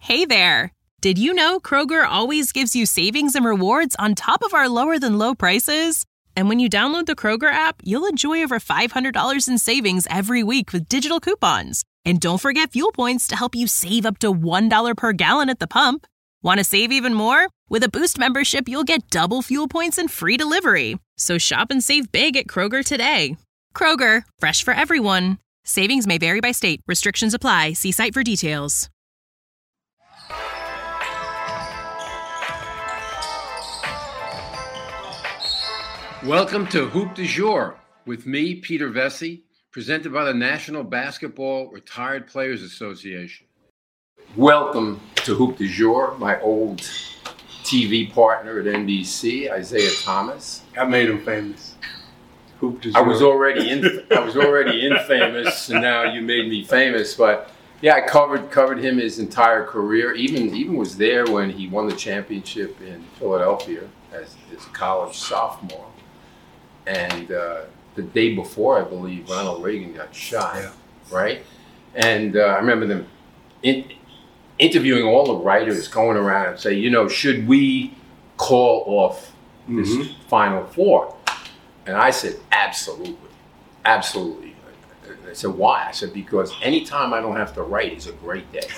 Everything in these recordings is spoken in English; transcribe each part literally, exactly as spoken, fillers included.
Hey there! Did you know Kroger always gives you savings and rewards on top of our lower-than-low prices? And when you download the Kroger app, you'll enjoy over five hundred dollars in savings every week with digital coupons. And don't forget fuel points to help you save up to one dollar per gallon at the pump. Want to save even more? With a Boost membership, you'll get double fuel points and free delivery. So shop and save big at Kroger today. Kroger, fresh for everyone. Savings may vary by state. Restrictions apply. See site for details. Welcome to Hoop du Jour with me, Peter Vesey, presented by the National Basketball Retired Players Association. Welcome to Hoop du Jour, my old T V partner at N B C, Isaiah Thomas. I made him famous. Hoop du Jour. I was already in, I was already infamous, and now you made me famous. But yeah, I covered covered him his entire career. Even even was there when he won the championship in Philadelphia as, as a college sophomore. And uh, the day before, I believe, Ronald Reagan got shot, yeah. right? And uh, I remember them in, interviewing all the writers, going around and say, you know, should we call off this mm-hmm. Final Four? And I said, absolutely, absolutely. I said, why? I said, because anytime I don't have to write is a great day.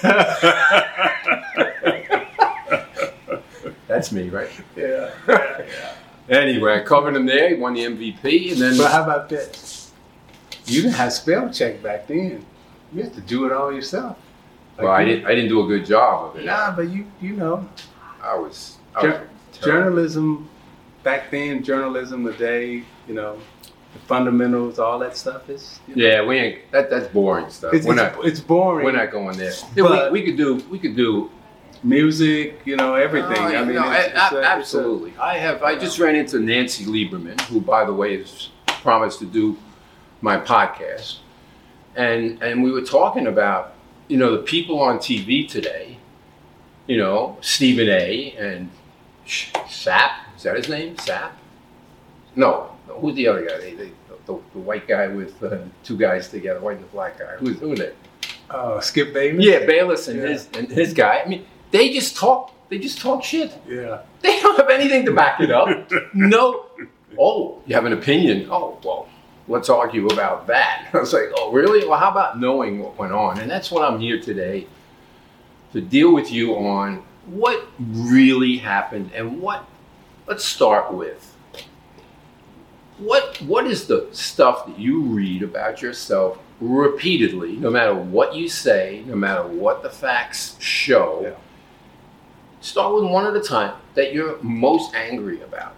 That's me, right? Yeah. yeah. Anyway, I covered him there. He won the M V P, and then. But how about this? You didn't have spell check back then. You had to do it all yourself. Like well, I didn't. I didn't do a good job of it. Nah, but you, you know. I was. I was journalism back then, journalism today. You know, the fundamentals, all that stuff is. You know, yeah, we ain't. That that's boring stuff. It's, we're it's, not. It's boring. We're not going there. But we, we could do. We could do. Music, you know, everything. Oh, I mean, no, it's, it's a, a, absolutely. A, I have. I just ran into Nancy Lieberman, who, by the way, has promised to do my podcast, and and we were talking about, you know, the people on T V today, you know, Stephen A. and Sapp. Is that his name? Sapp? No, who's the other guy? They, they, the, the white guy with uh, two guys together, white and the black guy. Who's who are they? Uh, Skip Bayless. Yeah, Bayless and yeah. his and his guy. I mean. They just talk. They just talk shit. Yeah. They don't have anything to back it up. No. Oh, you have an opinion. Oh, well, let's argue about that. I was like, oh, really? Well, how about knowing what went on? And that's what I'm here today to deal with you on what really happened and what. Let's start with what. What is the stuff that you read about yourself repeatedly, no matter what you say, no matter what the facts show? Yeah. Start with one at a time that you're most angry about.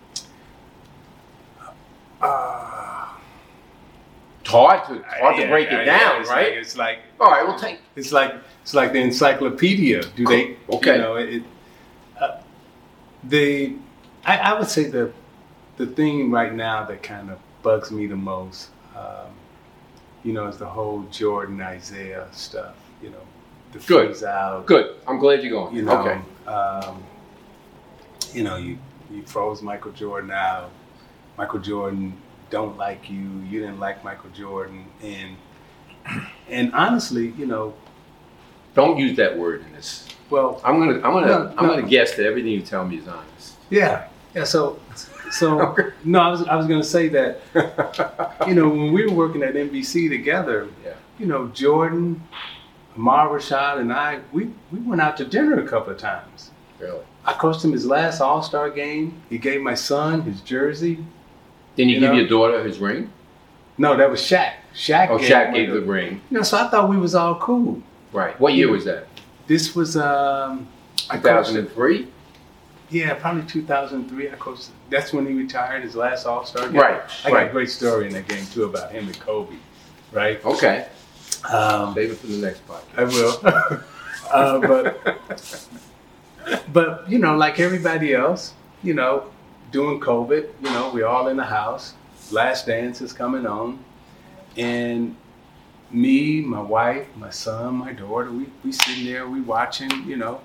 Uh, it's hard to hard yeah, to break yeah, it down, yeah, it's right? Like, it's like all right, we'll take. It's like it's like the encyclopedia. Do they? Okay. You know, it. Uh, the I, I would say the the thing right now that kind of bugs me the most, um, you know, is the whole Jordan Isaiah stuff. You know. The Good. freeze out. Good. I'm glad you're going. You know, okay. Um, you know, you, you froze Michael Jordan out. Michael Jordan don't like you. You didn't like Michael Jordan, and and honestly, you know, don't use that word in this. Well, I'm gonna I'm gonna no, I'm no. gonna guess that everything you tell me is honest. Yeah. Yeah. So so no, I was I was gonna say that. You know, when we were working at N B C together, yeah. you know, Jordan. Ahmad Rashad and I, we, we went out to dinner a couple of times. Really? I coached him his last All-Star game. He gave my son his jersey. Didn't he you give know? your daughter his ring? No, that was Shaq. Shaq Oh, gave Shaq him gave the, the ring. You know, so I thought we was all cool. Right. What year was that? This was um, two thousand three? Yeah, probably two thousand three. I coached. That's when he retired, his last All-Star game. Right. I got right. a great story in that game too about him and Kobe. Right. Okay. Um, Save it for the next podcast. I will. uh, but, but, you know, like everybody else, you know, during COVID, you know, we're all in the house. Last Dance is coming on. And me, my wife, my son, my daughter, we, we sitting there, we watching, you know.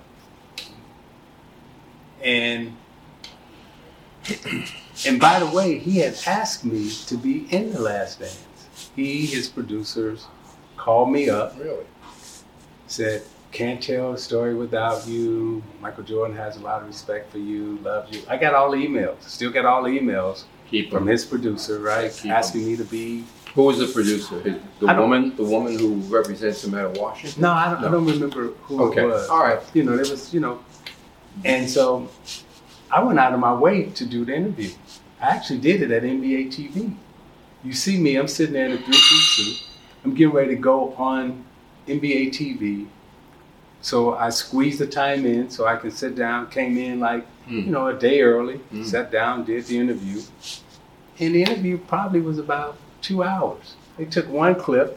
And, and by the way, he had asked me to be in The Last Dance. He, his producers, called me up. Really? Said, can't tell a story without you. Michael Jordan has a lot of respect for you, loves you. I got all the emails. Still got all the emails Keep from them. his producer, right? Keep asking 'em. me to be. Who was the producer? His, the I don't- woman, the woman who represents him out of Washington. No, I don't, No. I don't remember who Okay. it was. All right. You know, there was, you know, and so I went out of my way to do the interview. I actually did it at N B A T V. You see me, I'm sitting there in a three-piece suit. I'm getting ready to go on N B A T V. So I squeezed the time in so I can sit down. Came in like, Mm. you know, a day early. Mm. Sat down, did the interview. And the interview probably was about two hours. They took one clip.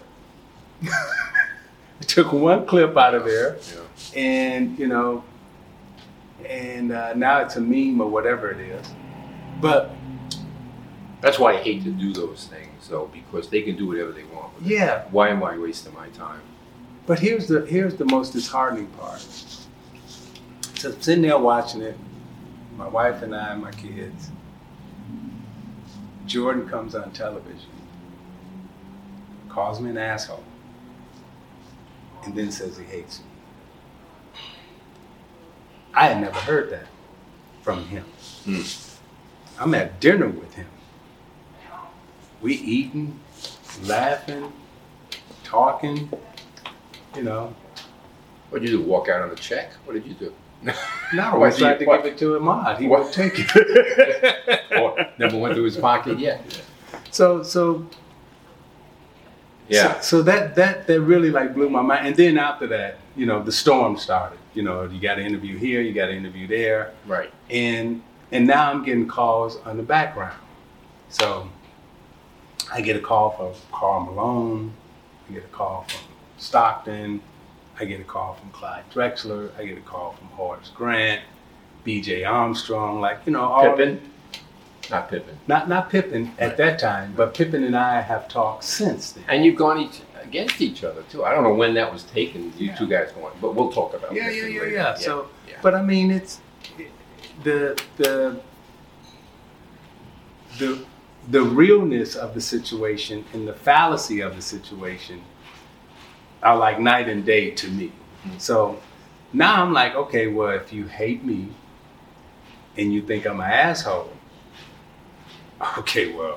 They took one clip out of there. Yeah. And, you know, and uh, now it's a meme or whatever it is. But That's why I hate to do those things, though, because they can do whatever they want. with it. yeah, Why am I wasting my time? but here's the here's the most disheartening part. So I'm sitting there watching it, my wife and I and my kids. Jordan comes on television, calls me an asshole, and then says he hates me. I had never heard that from him. Hmm. I'm at dinner with him. We eating, laughing, talking, you know. What did you do? Walk out on a check? What did you do? No, Why I do tried you- to what? give it to Ahmad. He What? won't take it. Or never went to his pocket yet. so, so, Yeah. so, so that that that really like blew my mind. And then after that, you know, the storm started. You know, you got to interview here, you got to interview there, Right. and and now I'm getting calls on the background. So I get a call from Karl Malone. I get a call from Stockton. I get a call from Clyde Drexler. I get a call from Horace Grant, B J Armstrong. Like, you know, all Pippen? Not Pippen. Not not Pippen at Right. that time, but Pippen and I have talked since then. And you've gone each, against each other, too. I don't know when that was taken, you Yeah. two guys going, but we'll talk about Yeah, this yeah, yeah, later. yeah. So, yeah. but I mean, it's the the the the realness of the situation and the fallacy of the situation are like night and day to me. Mhm. So now I'm like, okay, well, if you hate me and you think I'm an asshole, okay, well,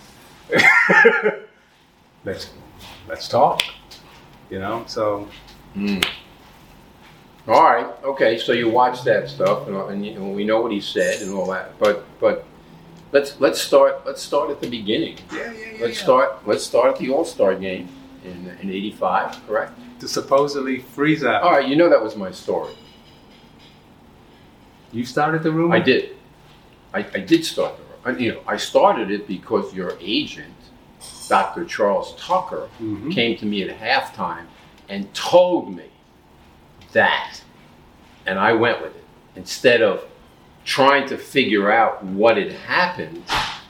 let's let's talk. You know, so Mm. All right. Okay. So you watch that stuff, and, and, you, and we know what he said and all that. But but let's let's start let's start at the beginning. yeah, yeah, yeah. Let's yeah. start let's start at the All Star game in in eighty-five. Correct. To supposedly freeze out. All right. You know that was my story. You started the rumor? I did. I, I did start the. I- You know, I started it because your agent, Doctor Charles Tucker, Mhm. came to me at halftime and told me that, and I went with it. Instead of trying to figure out what had happened,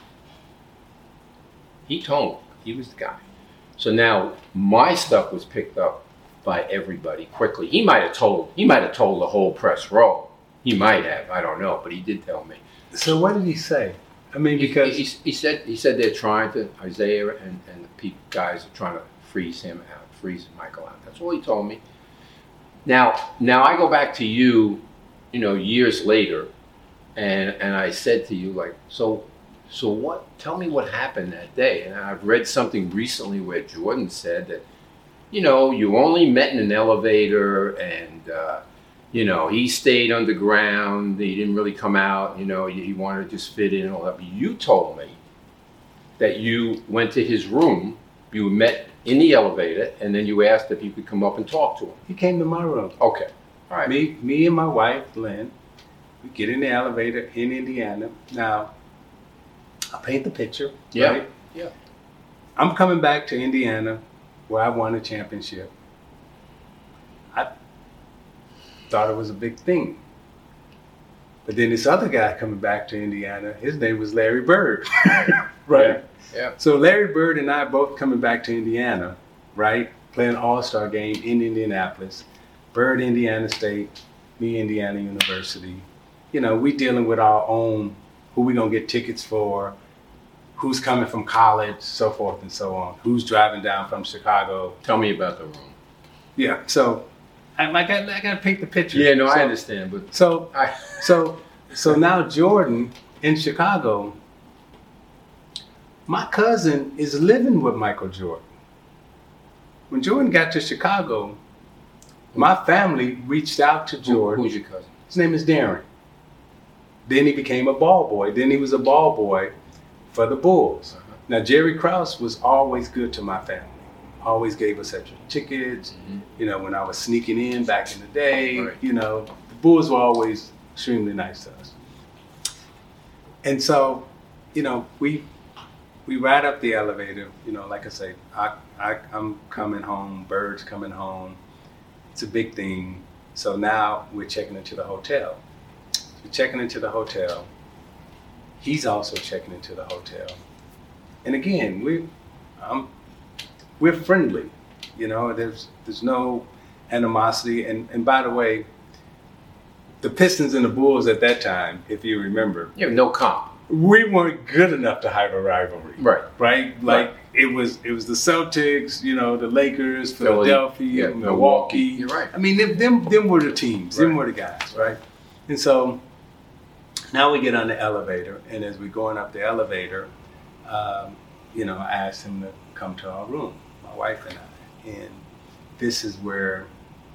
he told me. He was the guy. So now my stuff was picked up by everybody quickly. He might have told. He might have told the whole press row. He might have. I don't know, but he did tell me. So what did he say? I mean, because he, he, he said he said they're trying to Isaiah and, and the pe- guys are trying to freeze him out, freeze Michael out. That's all he told me. Now, now I go back to you, you know, years later, and and I said to you like, so, so what? Tell me what happened that day. And I've read something recently where Jordan said that, you know, you only met in an elevator and. Uh, You know, he stayed underground. He didn't really come out. You know, he, he wanted to just fit in and all that. But you told me that you went to his room, you met in the elevator, and then you asked if you could come up and talk to him. he came to my room. Okay. All right. Me, me and my wife, Lynn, we get in the elevator in Indiana. Now, I'll paint the picture. Yeah. Right? Yeah. I'm coming back to Indiana where I won a championship. I thought it was a big thing. But then this other guy coming back to Indiana, his name was Larry Bird. Right? Yeah. So Larry Bird and I both coming back to Indiana, right? Playing All-Star game in Indianapolis. Bird, Indiana State, me, Indiana University. You know, we dealing with our own, who we gonna get tickets for, who's coming from college, so forth and so on. Who's driving down from Chicago. Tell me about the room. Yeah, so I, I got I got to paint the picture. Yeah, no, so, I understand, but so I, so so now Jordan in Chicago. My cousin is living with Michael Jordan. When Jordan got to Chicago, my family reached out to Jordan. Who, who's your cousin? His name is Darren. Then he became a ball boy. Then he was a ball boy for the Bulls. Uh-huh. Now, Jerry Krause was always good to my family. Always gave us extra tickets. Mm-hmm. You know, when I was sneaking in back in the day, right. you know, the Bulls were always extremely nice to us. And so, you know, we we ride up the elevator. You know, like I say, I, I, I'm coming home, Bird's coming home. It's a big thing. So now we're checking into the hotel. We're checking into the hotel. He's also checking into the hotel. And again, we, um, we're friendly. You know, there's there's no animosity. And, and by the way, the Pistons and the Bulls at that time, if you remember, you have no comp. We weren't good enough to have a rivalry. Right. Right? Like right. it was it was the Celtics, you know, the Lakers, Philadelphia, yeah, Milwaukee. Milwaukee. You're right. I mean, them them, them were the teams. Right. Them were the guys, right? And so now we get on the elevator, and as we're going up the elevator, um, you know, I asked him to come to our room, my wife and I. And this is where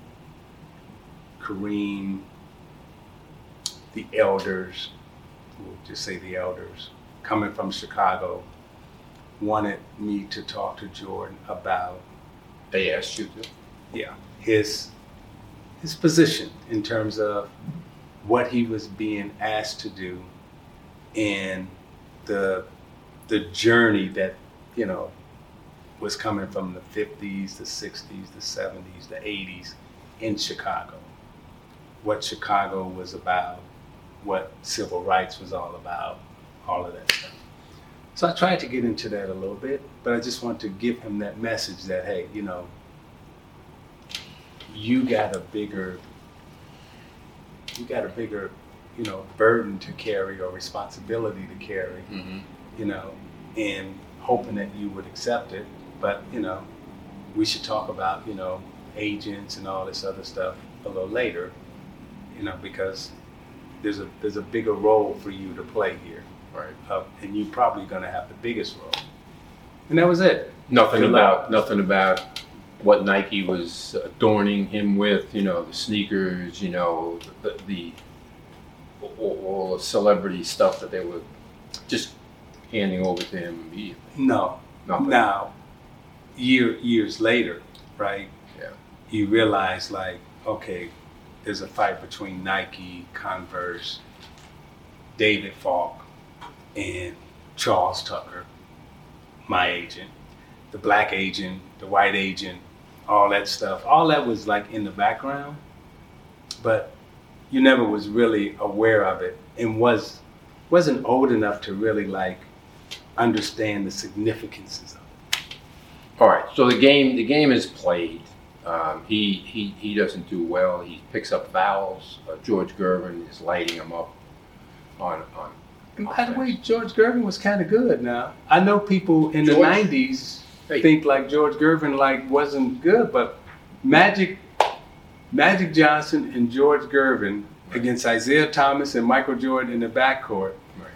Kareem, the elders, we'll just say the elders, coming from Chicago, wanted me to talk to Jordan about. They asked you to? Yeah, his his position in terms of what he was being asked to do and the the journey that, you know, was coming from the fifties, the sixties, the seventies, the eighties in Chicago. What Chicago was about, what civil rights was all about, all of that stuff. So I tried to get into that a little bit, but I just want to give him that message that, hey, you know, you got a bigger, you got a bigger, you know, burden to carry or responsibility to carry, mm-hmm. you know, and hoping that you would accept it. But, you know, we should talk about, you know, agents and all this other stuff a little later, you know, because there's a there's a bigger role for you to play here. Right. Uh, and you're probably going to have the biggest role. And that was it. Nothing Good about luck. nothing about what Nike was adorning him with, you know, the sneakers, you know, the, the all, all the celebrity stuff that they were just handing over to him immediately. No. Nothing. Now, year years later, right? Yeah. You realize, like, okay, there's a fight between Nike, Converse, David Falk, and Charles Tucker, my agent, the black agent, the white agent, all that stuff. All that was like in the background, but you never was really aware of it and was, wasn't old enough to really like understand the significances of it. All right, so the game the game is played. Um, he, he he doesn't do well. He picks up fouls. Uh, George Gervin is lighting him up on on. And by the way, George Gervin was kind of good. Now I know people in George, the nineties hey. think like George Gervin like wasn't good, but Magic Magic Johnson and George Gervin right. against Isaiah Thomas and Michael Jordan in the backcourt. Right.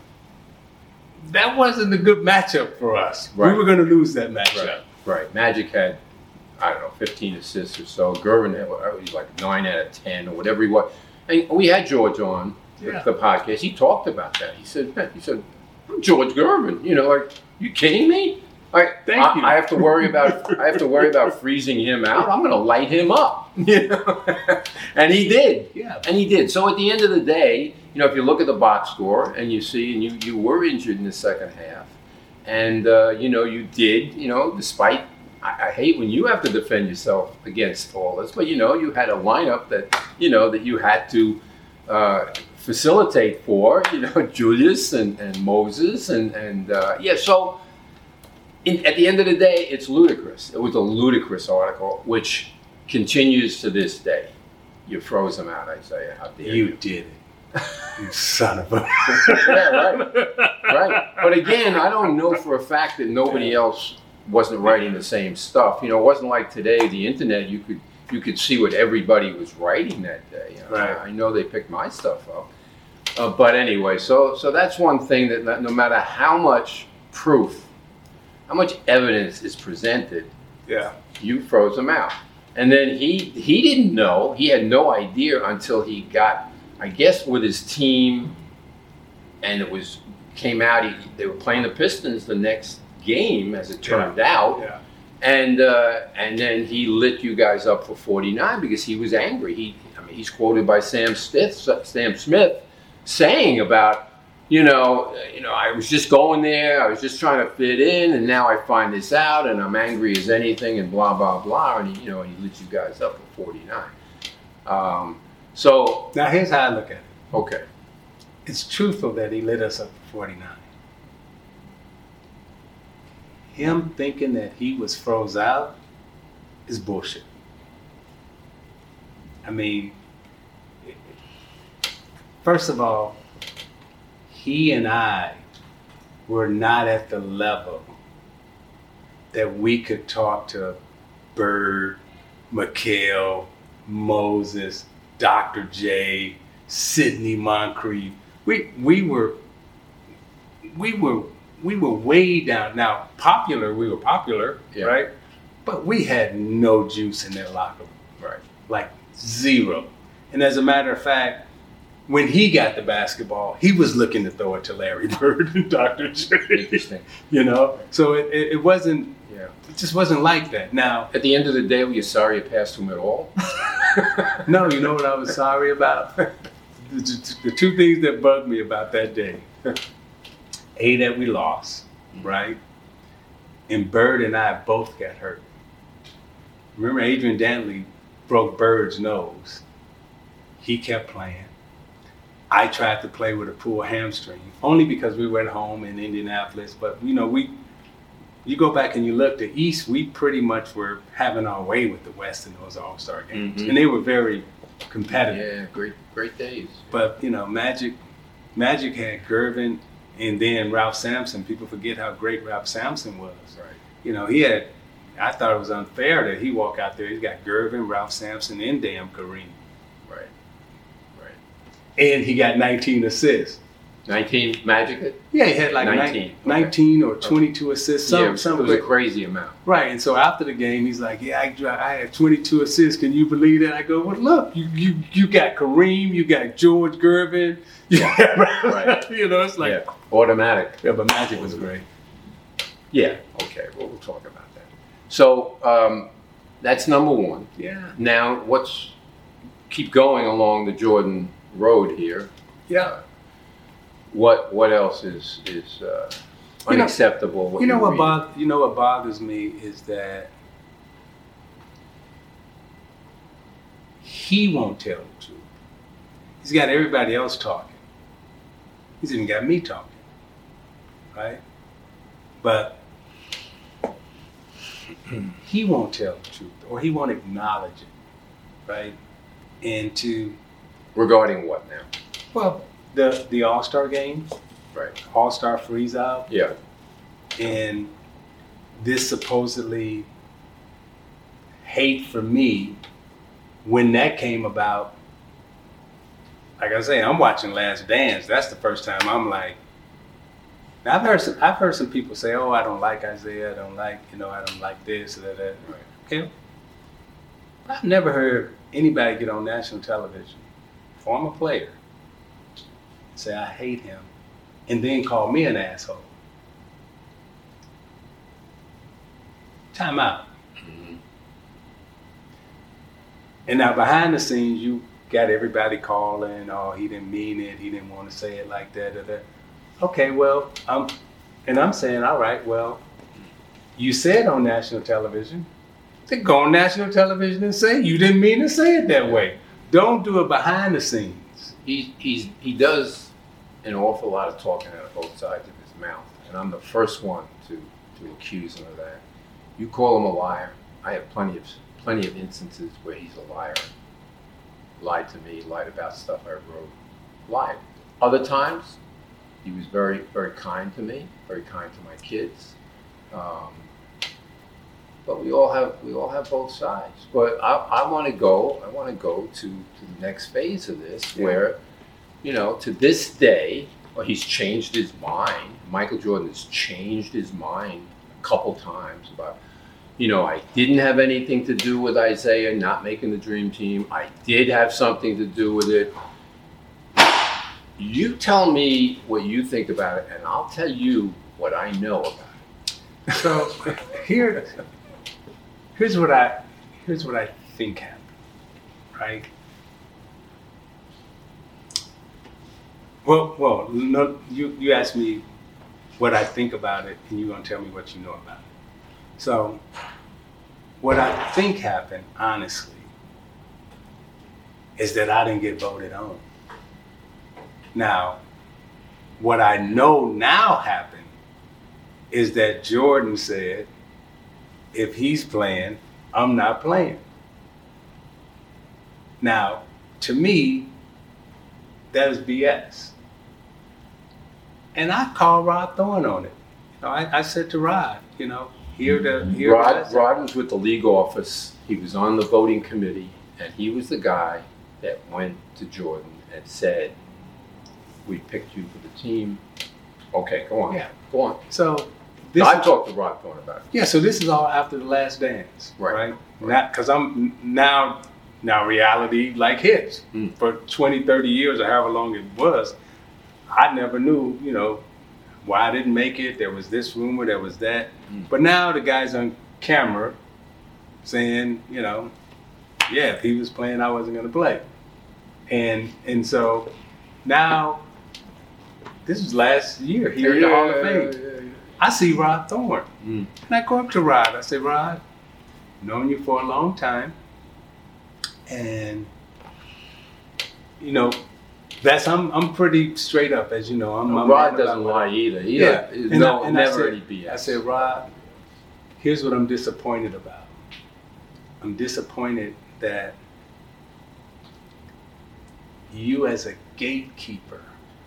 That wasn't a good matchup for us. Right. We were going to lose that matchup. Right. right. Magic had, I don't know, fifteen assists or so. Gervin had he was like nine out of ten or whatever he was. And we had George on yeah. the, the podcast. He talked about that. He said, he said, I'm George Gervin. You know, like, you kidding me? Like, Thank I, you. I have to worry about I have to worry about freezing him out. I'm going to light him up. You know, and he did. Yeah. And he did. So at the end of the day, you know, if you look at the box score and you see, and you you were injured in the second half, and uh, you know you did, you know, despite. I hate when you have to defend yourself against all this, but you know, you had a lineup that, you know, that you had to uh, facilitate for, you know, Julius and, and Moses and, and uh, yeah, so in, at the end of the day, it's ludicrous. It was a ludicrous article, which continues to this day. You froze him out, Isaiah. How dare you? You did it. You son of a... Yeah, right. Right. But again, I don't know for a fact that nobody else wasn't writing the same stuff. You know, it wasn't like today, the internet, you could you could see what everybody was writing that day. You know, Right. I know they picked my stuff up. Uh, but anyway, so so that's one thing that no matter how much proof, how much evidence is presented, Yeah. you froze him out. And then he he didn't know, he had no idea until he got, I guess, with his team, and it was came out. He, they were playing the Pistons the next game, as it turned Yeah. out. Yeah. And uh, and then he lit you guys up for forty-nine because he was angry. He, I mean, he's quoted by Sam Smith, Sam Smith, saying about, you know, you know, I was just going there, I was just trying to fit in, and now I find this out, and I'm angry as anything, and blah blah blah, and he, you know, he lit you guys up for forty-nine. Um, so Now here's how I look at it. okay, It's truthful that he lit us up for forty-nine. Him thinking that he was froze out is bullshit. I mean, first of all, he and I were not at the level that we could talk to Bird, McHale, Moses, Doctor J, Sidney Moncrief. We we were we were we were way down. Now popular, we were popular, Yeah. right? But we had no juice in that locker room, right, like zero. And as a matter of fact, when he got the basketball, he was looking to throw it to Larry Bird and Doctor J. interesting, You know, so it, it, it wasn't. yeah. It just wasn't like that. Now, At the end of the day, were you sorry you passed him at all? no, you know what I was sorry about? the, the, the two things that bugged me about that day. A, that we lost, right? And Bird and I both got hurt. Remember, Adrian Dantley broke Bird's nose. He kept playing. I tried to play with a pulled hamstring, only because we were at home in Indianapolis. But, you know, we, you go back and you look, the East, we pretty much were having our way with the West in those All-Star games. Mhm. And they were very competitive. Yeah, great, great days. But, you know, Magic, Magic had Gervin and then Ralph Sampson. People forget how great Ralph Sampson was. Right. You know, he had, I thought it was unfair that he walked out there. He's got Gervin, Ralph Sampson, and damn Kareem. Right, right. And he got nineteen assists. nineteen Magic it? Yeah, he had like nineteen. nineteen, nineteen or twenty-two assists. Some, Yeah, it was, some it was a great- crazy amount. Right, and so after the game, he's like, "Yeah, I, dri- I had twenty-two assists. Can you believe that?" I go, "Well, look, you you you got Kareem, you got George Gervin, yeah, Right. You know, it's like, Yeah, automatic. yeah, but Magic was great. Yeah, okay, well, we'll talk about that. So um, that's number one. Yeah, Now, what's, keep going along the Jordan road here. yeah. What what else is is uh, You know- unacceptable? what You know you're what reading? bothers you know what bothers me is that he won't tell the truth. He's got everybody else talking. He's even got me talking, right? But he won't tell the truth, or he won't acknowledge it, right? And to Regarding what now? well, the the All Star game, Right. All Star freeze out. Yeah. And this supposedly hate for me, when that came about, like I say, I'm watching Last Dance. That's the first time I'm like, now I've heard some, I've heard some people say, "Oh, I don't like Isaiah. I don't like, you know, I don't like this or that." that. Right. Okay. I've never heard anybody get on national television, former player, say I hate him, and then call me an asshole. Time out. Mhm. And now behind the scenes, you got everybody calling, "Oh, he didn't mean it. He didn't want to say it like that." Or that. Okay, well, um, and I'm saying, all right, well, you said on national television, then go on national television and say you didn't mean to say it that way. Don't do it behind the scenes. He he's he does an awful lot of talking out of both sides of his mouth, and I'm the first one to to accuse him of that. You call him a liar. I have plenty of plenty of instances where he's a liar. Lied to me, lied about stuff I wrote, lied. Other times, he was very very kind to me, very kind to my kids. Um, but we all have we all have both sides. But I, I want to go. I want to go to, to the next phase of this, Yeah. where, you know, to this day, well, he's changed his mind. Michael Jordan has changed his mind a couple times about, you know, I didn't have anything to do with Isaiah not making the dream team. I did have something to do with it. You tell me what you think about it, and I'll tell you what I know about it. So here, here's what I here's what I think happened, right? Well, well, no, you you asked me what I think about it, and you're gonna tell me what you know about it. So, what I think happened, honestly, is that I didn't get voted on. Now, what I know now happened is that Jordan said, if he's playing, I'm not playing. Now, to me, that is B S. And I called Rod Thorne on it. You know, I, I said to Rod, you know, here the here Rod, the Rod was with the league office. He was on the voting committee, and he was the guy that went to Jordan and said, we picked you for the team. Okay, go on. Yeah. Go on. So this I've is, talked to Rod Thorne about it. yeah, so this is all after the Last Dance, Right. right? Not because I'm now now reality like hits. Mm. For twenty, thirty years or however long it was, I never knew, you know, why I didn't make it. There was this rumor, there was that. Mm. But now the guy's on camera saying, you know, yeah, if he was playing, I wasn't going to play. And and so now, this was last year here in the Hall of Fame. yeah, yeah. I see Rod Thorne. Mm. And I go up to Rod. I say, Rod, known you for a long time. And, you know, that's I'm I'm pretty straight up, as you know. I'm, I'm Rod man doesn't about- lie either. He Yeah. don't- And no, I- and I never said- any B S. I said, Rod, here's what I'm disappointed about. I'm disappointed that you, as a gatekeeper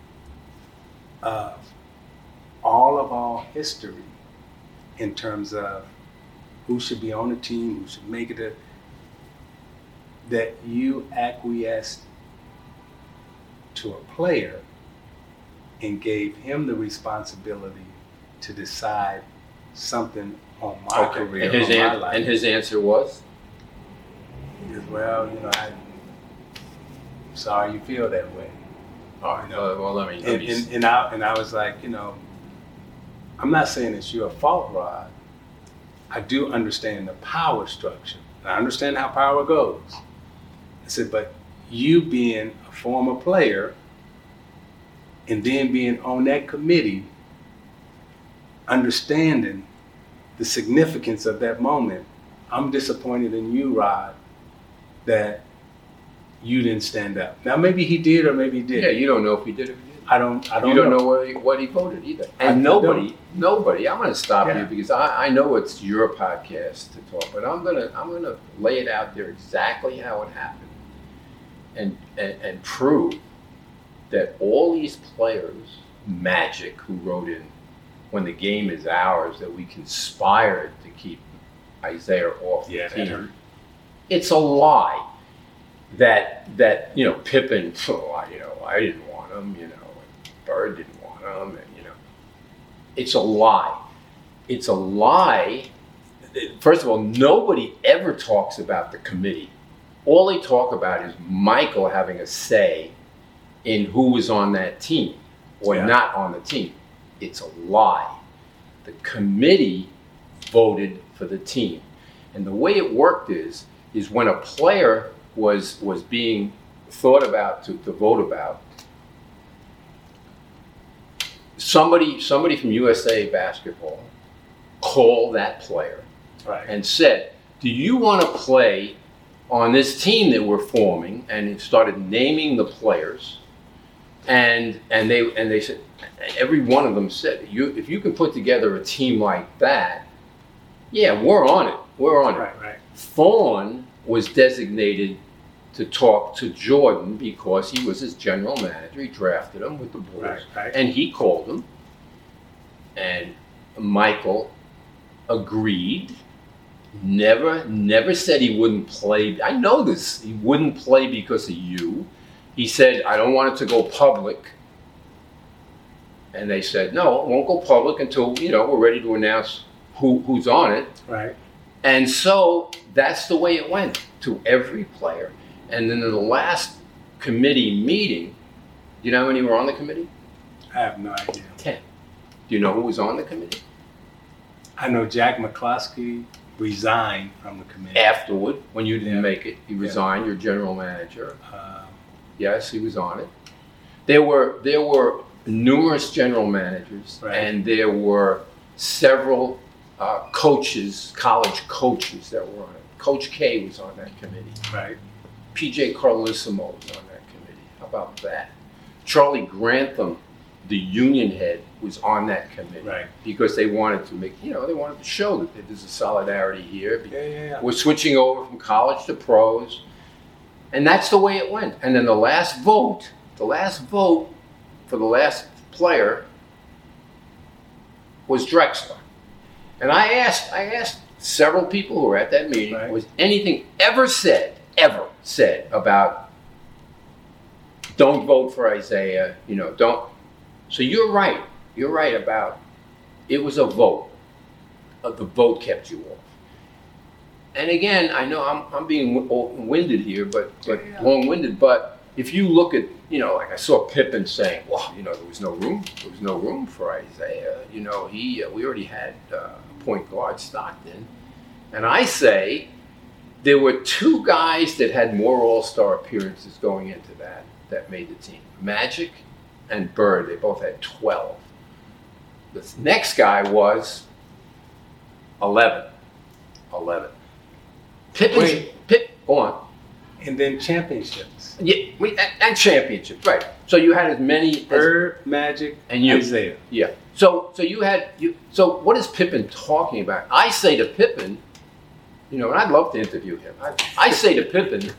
of all of our history in terms of who should be on the team, who should make it, a, that you acquiesced to a player and gave him the responsibility to decide something on my Okay. career, And his, on my an- life. and his answer was? He goes, well, you know, I, I'm sorry you feel that way. All right. Uh, well, let me. Let And, me and, and, I, and I was like, you know, I'm not saying it's your fault, Rod. I do understand the power structure. I understand how power goes. I said, but you being a former player and then being on that committee, understanding the significance of that moment, I'm disappointed in you, Rod, that you didn't stand up. Now, maybe he did or maybe he didn't. Yeah, you don't know if he did or if he didn't. I don't, I don't you don't know. know what he, what he voted either. I- And I nobody, don't. nobody. I'm going to stop Yeah. you because I, I know it's your podcast to talk, but I'm gonna I'm gonna lay it out there exactly how it happened, and and, and prove that all these players, Magic, who wrote in, when the game is ours, that we conspired to keep Isaiah off Yeah, the that team. hurt. It's a lie. That that you know Pippen, oh, you know I didn't want him, you know. Bird didn't want him, and you know, it's a lie. It's a lie. First of all, nobody ever talks about the committee. All they talk about is Michael having a say in who was on that team or Yeah. not on the team. It's a lie. The committee voted for the team, and the way it worked is is when a player was was being thought about to, to vote about. Somebody, somebody from U S A Basketball called that player Right. and said, "Do you want to play on this team that we're forming?" And it started naming the players, and and they and they said, every one of them said, "You, if you can put together a team like that, yeah, we're on it. We're on it." Right, right. Thorne was designated to talk to Jordan because he was his general manager. He drafted him with the Bulls. Right, right. And he called him. And Michael agreed. Never, never said he wouldn't play. I know this. He wouldn't play because of you. He said, I don't want it to go public. And they said, no, it won't go public until, you know, we're ready to announce who, who's on it. Right. And so that's the way it went to every player. And then in the last committee meeting, do you know how many were on the committee? I have no idea. Ten. Do you know who was on the committee? I know Jack McCloskey resigned from the committee. Afterward, when you didn't Yeah. make it, he resigned, your general manager. Uh, Yes, he was on it. There were there were numerous general managers, Right. and there were several uh, coaches, college coaches that were on it. Coach K was on that committee. right. P J Carlissimo was on that committee. How about that? Charlie Grantham, the union head, was on that committee. Right. Because they wanted to make, you know, they wanted to show that there's a solidarity here. Yeah, yeah, yeah. We're switching over from college to pros. And that's the way it went. And then the last vote, the last vote for the last player was Drexler. And I asked, I asked several people who were at that meeting, Right. was anything ever said, ever said about don't vote for Isaiah, you know, don't. So you're right. You're right about it was a vote. Uh, the vote kept you off. And again, I know I'm, I'm being winded here, but, but Yeah. long-winded. But if you look at, you know, like I saw Pippen saying, "Well, you know, there was no room. There was no room for Isaiah. You know, he uh, we already had uh, point guard Stockton." And I say there were two guys that had more All-Star appearances going into that that made the team: Magic and Bird. They both had twelve. The next guy was eleven. eleven. Pippen, Wait. Pip, go on. And then championships. Yeah, we, and, and championships, right? So you had as many as, Bird, Magic, and you. Isaiah. Yeah. So so you had you. So what is Pippen talking about? I say to Pippen, you know, and I'd love to interview him. I, I say to Pippen,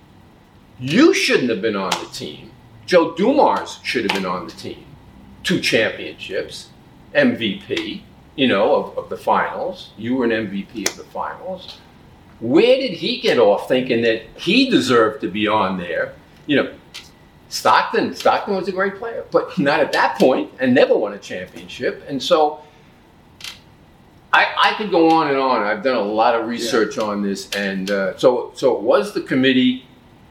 you shouldn't have been on the team. Joe Dumars should have been on the team. Two championships, M V P, you know, of, of the finals. You were an M V P of the finals. Where did he get off thinking that he deserved to be on there? You know, Stockton, Stockton was a great player, but not at that point, and never won a championship. And so I, I could go on and on. I've done a lot of research yeah. on this, and uh, so so it was the committee.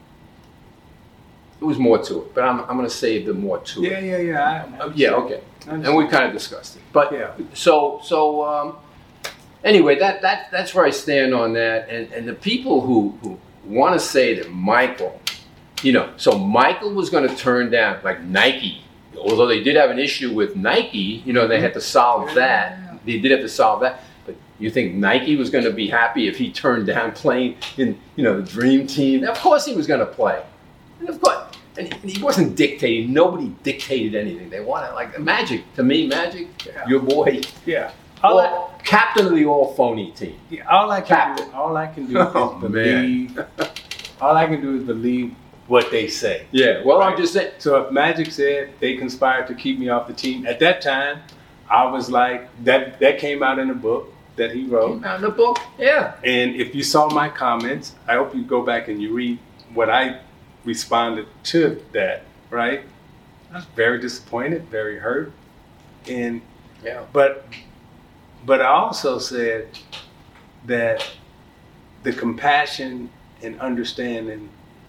It was more to it, but I'm I'm going to save the more to Yeah, it. yeah, yeah. I, Uh, yeah, okay. And we kind of discussed it, but Yeah. so so. Um, Anyway, that, that that's where I stand on that. And, and the people who, who want to say that Michael, you know, so Michael was going to turn down, like Nike, although they did have an issue with Nike, you know, they had to solve that. They did have to solve that. But you think Nike was going to be happy if he turned down playing in, you know, the Dream Team? Of course he was going to play. And of course, and he, he wasn't dictating. Nobody dictated anything. They wanted, like, Magic. To me, Magic, Yeah. your boy. Yeah. All, Well, captain of the all phony team. I, yeah, all I can Captain. do, all I can do Oh, is believe. all I can do is believe what they say. Yeah, well, Right. I'm just saying. So if Magic said they conspired to keep me off the team, at that time, I was like, that that came out in a book that he wrote. Out in the book, yeah. And if you saw my comments, I hope you go back and you read what I responded to that, right? I was very disappointed, very hurt. And Yeah. but but I also said that the compassion and understanding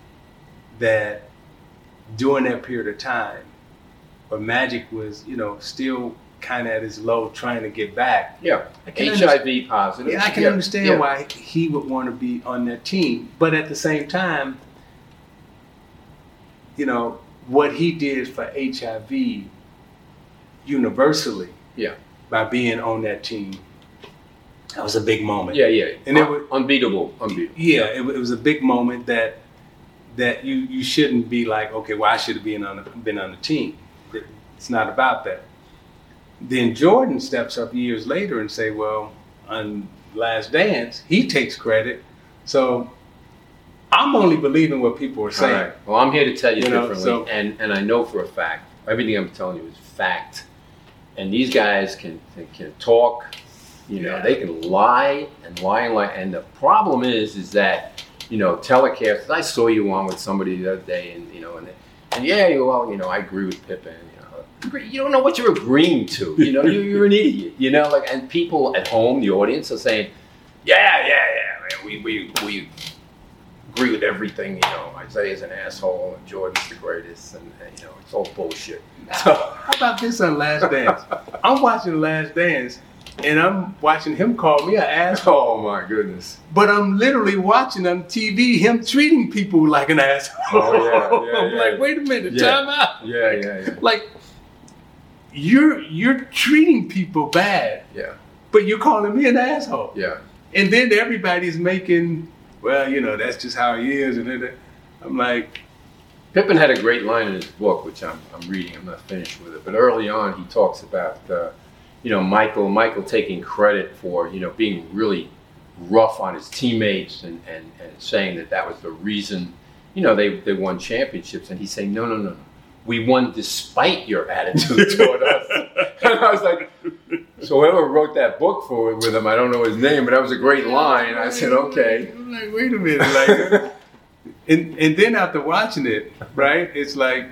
that during that period of time, where Magic was, you know, still kind of at his low, trying to get back. Yeah. I can H I V positive. Yeah, I can Yeah. understand Yeah. why he would want to be on that team. But at the same time, you know, what he did for H I V universally, Yeah. by being on that team, that was a big moment. Yeah, yeah. And it Un- was- unbeatable. Unbeatable. Yeah, it, wa- it was a big moment that that you, you shouldn't be like, okay, well, I should have been on the, been on the team. It's not about that. Then Jordan steps up years later and say, well, on Last Dance, he takes credit. So I'm only believing what people are All saying. right. Well, I'm here to tell you, You know, differently, so- and and I know for a fact everything I'm telling you is fact. And these guys can can talk, You know, Yeah. they can lie and lie and lie. And the problem is, is that, you know, telecasters, I saw you on with somebody the other day, and, you know, and, and yeah, you well, you know, I agree with Pippen. You know, you don't know what you're agreeing to. You know, you're, you're an idiot. You know, like, and people at home, the audience, are saying, yeah, yeah, yeah, man, we, we, we agree with everything. You know, Isaiah's an asshole, and Jordan's the greatest, and, and you know, it's all bullshit. So, how about this on Last Dance? I'm watching Last Dance, and I'm watching him call me an asshole. oh my goodness. But I'm literally watching on T V him treating people like an asshole. Oh, yeah, yeah, I'm yeah. like, wait a minute, Yeah. time out. Yeah, yeah, yeah. Like, you're you're treating people bad, Yeah, but you're calling me an asshole. yeah. And then everybody's making, well, you know, that's just how he is. And then I'm like, Pippen had a great line in his book, which I'm, I'm reading. I'm not finished with it, but early on he talks about, uh, you know, Michael, Michael taking credit for, you know, being really rough on his teammates and, and, and saying that that was the reason, you know, they, they won championships. And he's saying, no, no, no, no. We won despite your attitude toward us. And I was like, so whoever wrote that book for with him, I don't know his name, but that was a great line. I said, okay. I'm like, wait a minute, like, and and then after watching it, right, it's like,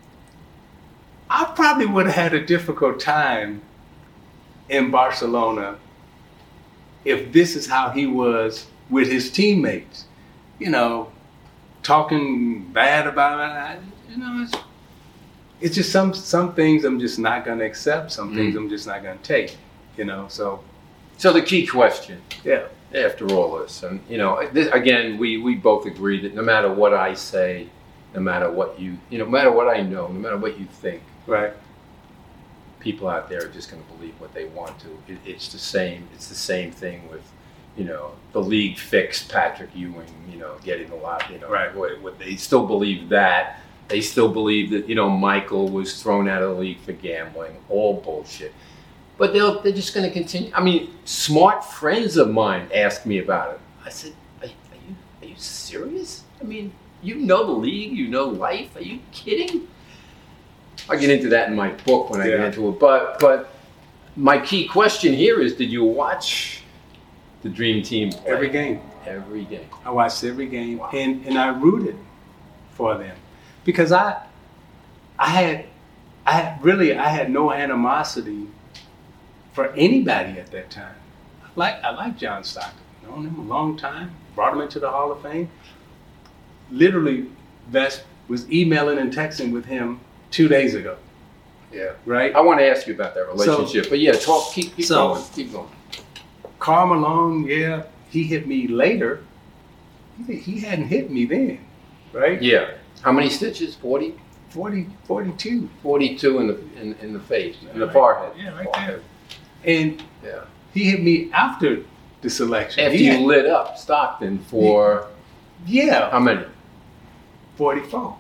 I probably would have had a difficult time in Barcelona if this is how he was with his teammates, you know, talking bad about it. You know, it's it's just some some things I'm just not going to accept. Some things Mm. I'm just not going to take. You know, so So the key question, yeah, after all this, and you know, this, again, we, we both agree that no matter what I say, no matter what you, you know, no matter what I know, no matter what you think, right. people out there are just going to believe what they want to. It, it's the same. It's the same thing with, you know, the league fixed Patrick Ewing, you know, getting a lot, you know, Right. What, what they still believe that. They still believe that, you know, Michael was thrown out of the league for gambling. All bullshit. But they'll, they're just going to continue. I mean, smart friends of mine asked me about it. I said, are, are you are you serious? I mean, you know the league, you know life. Are you kidding? I'll get into that in my book when I get Yeah. into it. But but my key question here is, did you watch the Dream Team play? Every game. Every game. I watched every game, Wow. and, and I rooted for them because I I had I had really I had no animosity for anybody at that time. I like I like John Stockton. Known him a long time. Brought him into the Hall of Fame. Literally, Vest was emailing and texting with him two days ago. Yeah. Right. I want to ask you about that relationship. but yeah, talk keep keep So- going. Keep going. Karl Malone, yeah, he hit me later. He, he hadn't hit me then, right? Yeah. How many stitches? forty? forty, forty-two. forty-two in the in, in the face, in the Right. forehead. Yeah, right Forehead. And Yeah. he hit me after the selection. After He you had- lit up Stockton for yeah, how many? forty-four.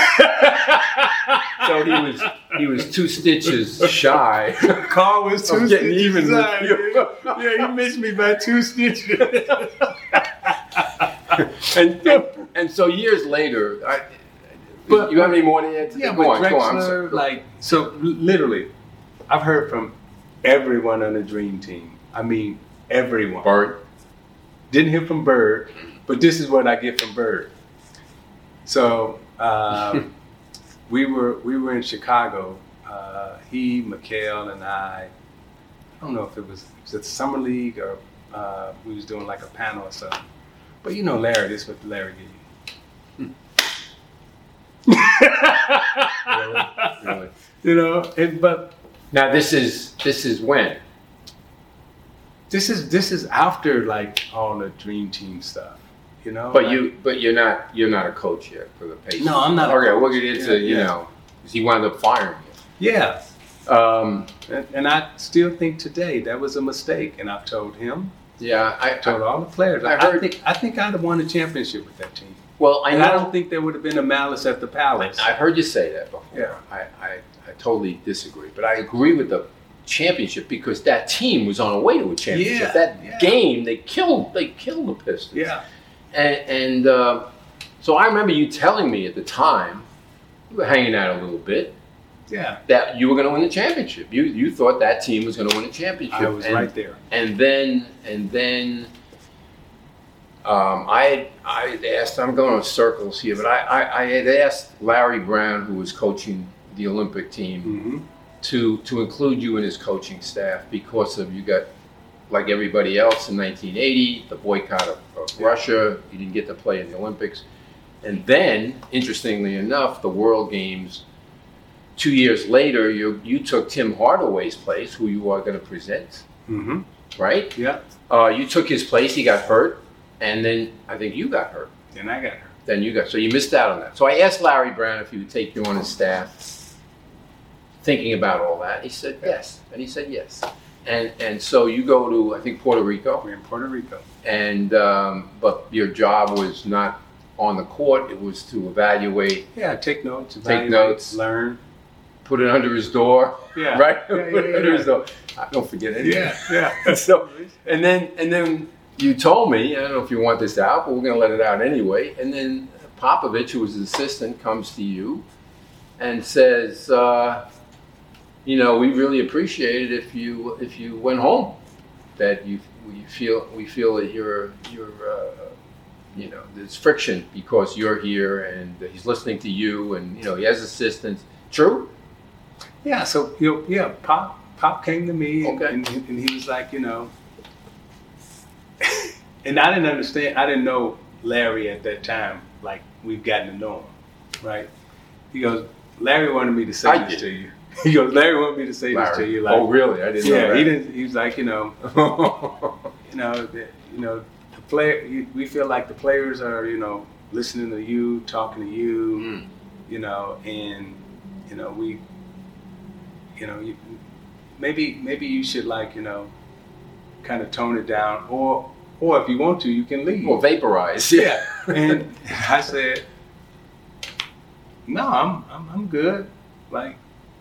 So he was he was two stitches shy. Carl was two I'm getting stitches even with side, you. Yeah, Yeah, he missed me by two stitches. and and so years later, I, But- you have any more to add? To yeah, that? but Go on, go on. I'm Drexler, sorry. like, so literally, I've heard from everyone on the Dream Team. I mean, everyone. Bart. Didn't hear from Bird, but this is what I get from Bird. So um, we were we were in Chicago. Uh, he, McHale, and I. I don't know if it was was it Summer League or uh, we was doing like a panel or something. But you know, Larry, this is what Larry gave you. Really? Really? You know, and, but Now this is this is when? this is this is after like all the Dream Team stuff. You know. But like- you but you're not you're not a coach yet for the Pacers. No, I'm not a Okay, coach. we'll get into Yeah, you yeah. know, 'cause he wound up firing Yeah. you. Um, And, and I still think today that was a mistake, and I've told him, yeah, I, told I all the players. I I, heard- think I think I'd have won a championship with that team, well I and know I don't think there would have been a malice at the Palace. I heard you say that before. Yeah. I, I, I totally disagree. But I agree with the championship because that team was on a way to a championship. Yeah, that yeah. game, they killed they killed the Pistons. yeah, And, and uh, so I remember you telling me at the time, you were hanging out a little bit, Yeah. that you were going to win the championship. You you thought that team was going to win a championship. I was and, right there. And then and then um, I had, I had asked. I'm going in circles here, but I, I, I had asked Larry Brown, who was coaching the Olympic team, Mm-hmm. to to include you in his coaching staff because of you got, like everybody else in nineteen eighty, the boycott of, of Yeah. Russia. You didn't get to play in the Olympics. And then, interestingly enough, the World Games, two years later, you you took Tim Hardaway's place, who you are going to present, Mm-hmm. right? Yeah. Uh, you took his place, he got hurt, and then I think you got hurt. Then I got her. Then you got, so you missed out on that. So I asked Larry Brown if he would take you on his staff, thinking about all that. He said yes, and he said yes. And and so you go to, I think, Puerto Rico. We're in Puerto Rico. And um, but your job was not on the court; it was to evaluate, Yeah, take notes. Take evaluate, notes. Learn. put it under his door, Yeah. right? Yeah, yeah, Put it yeah, under yeah. his door. I don't forget anything. Yeah, yeah. So and then and then you told me, I don't know if you want this out, but we're going to let it out anyway. And then Popovich, who was his assistant, comes to you and says, uh, you know, we really appreciate it if you if you went home. That you we feel we feel that you're you're uh, you know, there's friction because you're here and he's listening to you, and you know he has assistants. True? Yeah, so you know, yeah, Pop Pop came to me and, Okay. and, and he was like, you know, and I didn't understand. I didn't know Larry at that time. Like we've gotten to know him, right? He goes, Larry wanted me to say I this did. to you. He goes, Larry wanted me to say this to Larry. you. Like, Oh, really? I didn't know yeah, that. he didn't. He was like, you know, you know, the, you know, the player. You, we feel like the players are, you know, listening to you, talking to you, Mm. you know, and you know, we, you know, you, maybe maybe you should like, you know, kind of tone it down, or or if you want to, you can leave. Well, vaporize. Yeah, and I said, no, I'm I'm, I'm good. Like,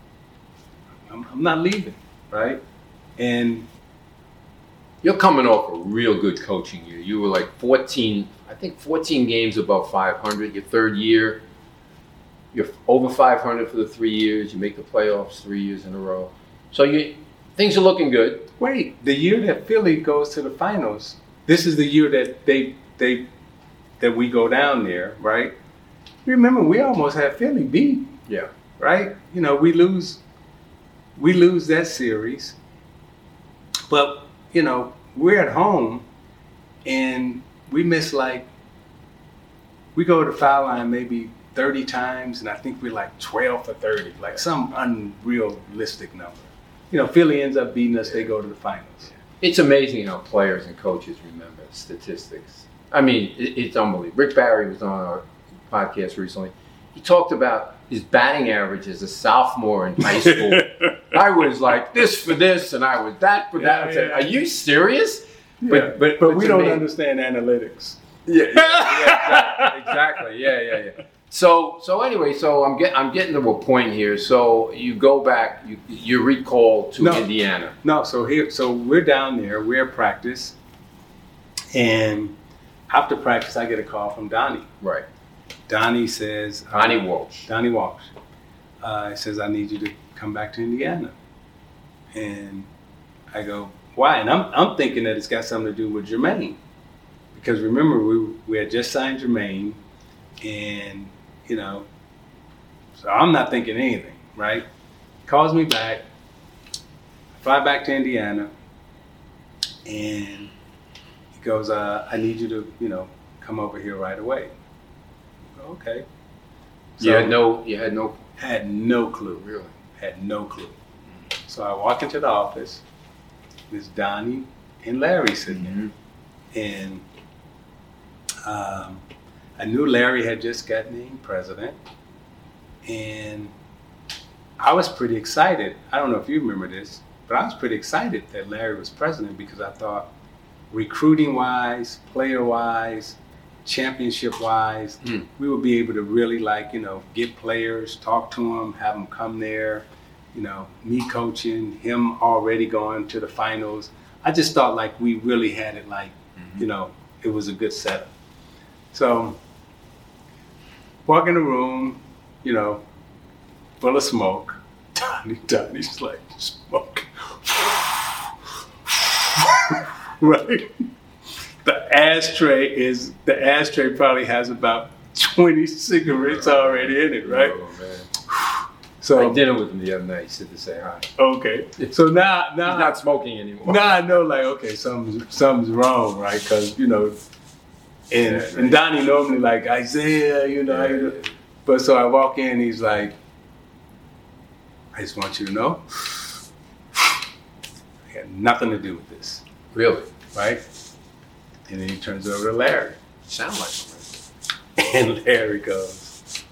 I'm, I'm not leaving, right? And You're coming off a real good coaching year. You were like fourteen, I think fourteen games above five hundred. Your third year, you're over five hundred for the three years. You make the playoffs three years in a row. So you things are looking good. wait, the year that Philly goes to the finals, this is the year that they they that we go down there, right? Remember, we almost had Philly beat, Yeah. right? You know, we lose we lose that series, but you know, we're at home and we miss like we go to the foul line maybe thirty times, and I think we're like twelve for thirty, like some unrealistic number. You know, Philly ends up beating us, they go to the finals. It's amazing how players and coaches remember statistics. I mean, it, it's unbelievable. Rick Barry was on our podcast recently. He talked about his batting average as a sophomore in high school. I was like this for this, and I was that for that. Yeah, I said, yeah. Are you serious? Yeah, But but, but we to don't me- understand analytics. Yeah, yeah, yeah, exactly, exactly. Yeah, yeah, yeah. So, so anyway, so I'm get, I'm getting to a point here. So you go back, you you recall to No. Indiana. No, so here, so we're down there, we're at practice, and after practice, I get a call from Donnie. Right. Donnie says, uh, Donnie Walsh. Donnie Walsh. Uh, he says, I need you to come back to Indiana. And I go, why? And I'm, I'm thinking that it's got something to do with Jermaine. Because remember, we, we had just signed Jermaine, and, you know, so I'm not thinking anything, right? Calls me back, fly back to Indiana, and he goes, uh, I need you to, you know, come over here right away. I go, okay. You So- had no, you had no, had no clue. really. Had no clue. So I walk into the office. There's Donnie and Larry sitting there. And um, I knew Larry had just got named president. And I was pretty excited. I don't know if you remember this, but I was pretty excited that Larry was president because I thought recruiting wise, player wise, championship wise, Mm. we would be able to really like, you know, get players, talk to them, have them come there, you know, me coaching, him already going to the finals. I just thought like we really had it like, you know, it was a good setup. So walk in the room, you know, full of smoke, Donnie, Donnie's like smoking. Right? The ashtray is, the ashtray probably has about twenty cigarettes already in it, right? Oh, man. So I had dinner with him the other night. He said to say hi. okay. So now, now He's not smoking anymore. now I know, like, okay, something's something's wrong, right? Because you know, and Yeah, and Donnie normally like Isaiah, you know, Yeah, you- yeah. but so I walk in, he's like, I just want you to know, I had nothing to do with this, Really? right? And then he turns over to Larry, Sound like him. and Larry goes,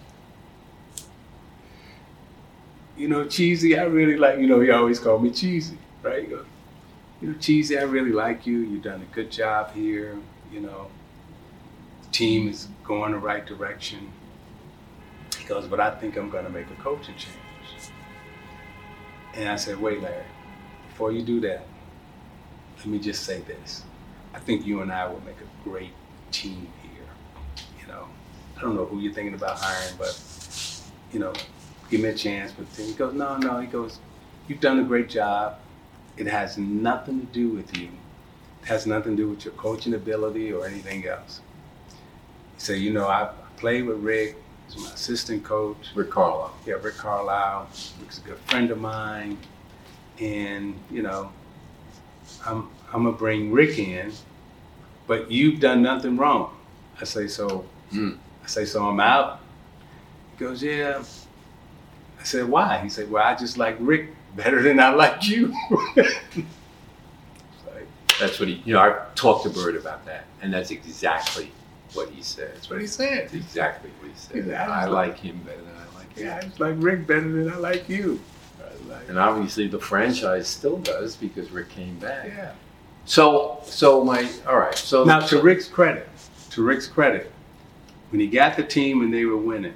you know, Cheesy, I really like, you know, he always called me Cheesy, right? He goes, you know, Cheesy, I really like you. You've done a good job here. You know, the team is going the right direction. He goes, but I think I'm going to make a coaching change. And I said, wait, Larry, before you do that, let me just say this. I think you and I will make a great team here. You know, I don't know who you're thinking about hiring, but, you know, give me a chance. But he goes, no, no. He goes, you've done a great job. It has nothing to do with you. It has nothing to do with your coaching ability or anything else. He said, you know, I played with Rick. He's my assistant coach. Rick Carlisle. Yeah, Rick Carlisle. Rick's a good friend of mine. And, you know, I'm, I'm going to bring Rick in, but you've done nothing wrong. I say, so, Mm. I say, so I'm out. He goes, yeah. I said, why? He said, well, I just like Rick better than I like you. It's like, That's what he, you know, I've talked to Bird about that, and that's exactly what he said. that's what he said. That's exactly what he said. Yeah, I I like him better than I like him. Yeah, I just like Rick better than I like you. I was like, And obviously the franchise still does because Rick came back. yeah. So, so my, all right. So Now, to Rick's credit, to Rick's credit, when he got the team and they were winning,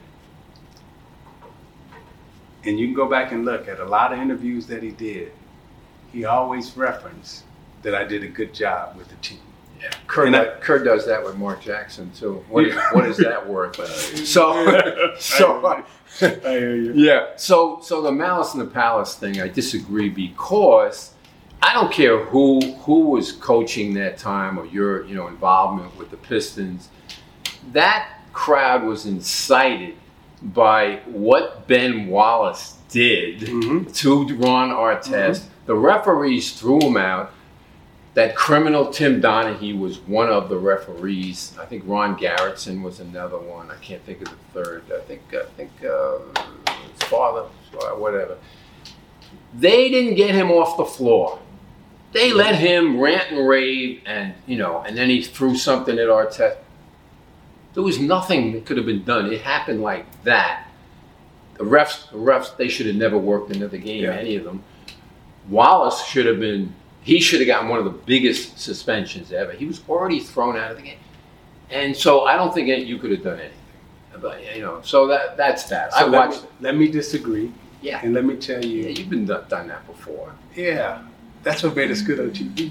and you can go back and look at a lot of interviews that he did, he always referenced that I did a good job with the team. yeah, Kurt, And I- Kurt does that with Mark Jackson too. What is, what is that worth? So, so I hear you. yeah. So, so the Malice in the Palace thing, I disagree because I don't care who who was coaching that time or your you know involvement with the Pistons. That crowd was incited by what Ben Wallace did Mhm. to Ron Artest. The referees threw him out. That criminal Tim Donaghy was one of the referees. I think Ron Garrettson was another one. I can't think of the third. I think I think uh, his father, uh, whatever. They didn't get him off the floor. They let him rant and rave, and you know, and then he threw something at Artest. There was nothing that could have been done. It happened like that. The refs, the refs, they should have never worked another game. Yeah. Any of them. Wallace should have been. He should have gotten one of the biggest suspensions ever. He was already thrown out of the game, and so I don't think that you could have done anything. But you know, so that that's that. So I let, watched. me, let me disagree, Yeah, and let me tell you, yeah, you've been done, done that before. yeah, that's what made us good on T V.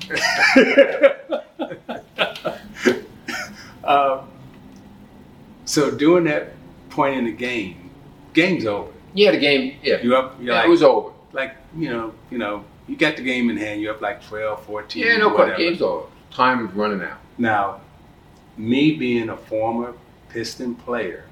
um, so during that point in the game, game's over. Yeah, the game. Yeah, You up? You're yeah, like, it was over. like you know, you know, you got the game in hand. You're up like twelve, fourteen. Yeah, no whatever. question. Game's over. Time is running out. Now, me being a former Piston player,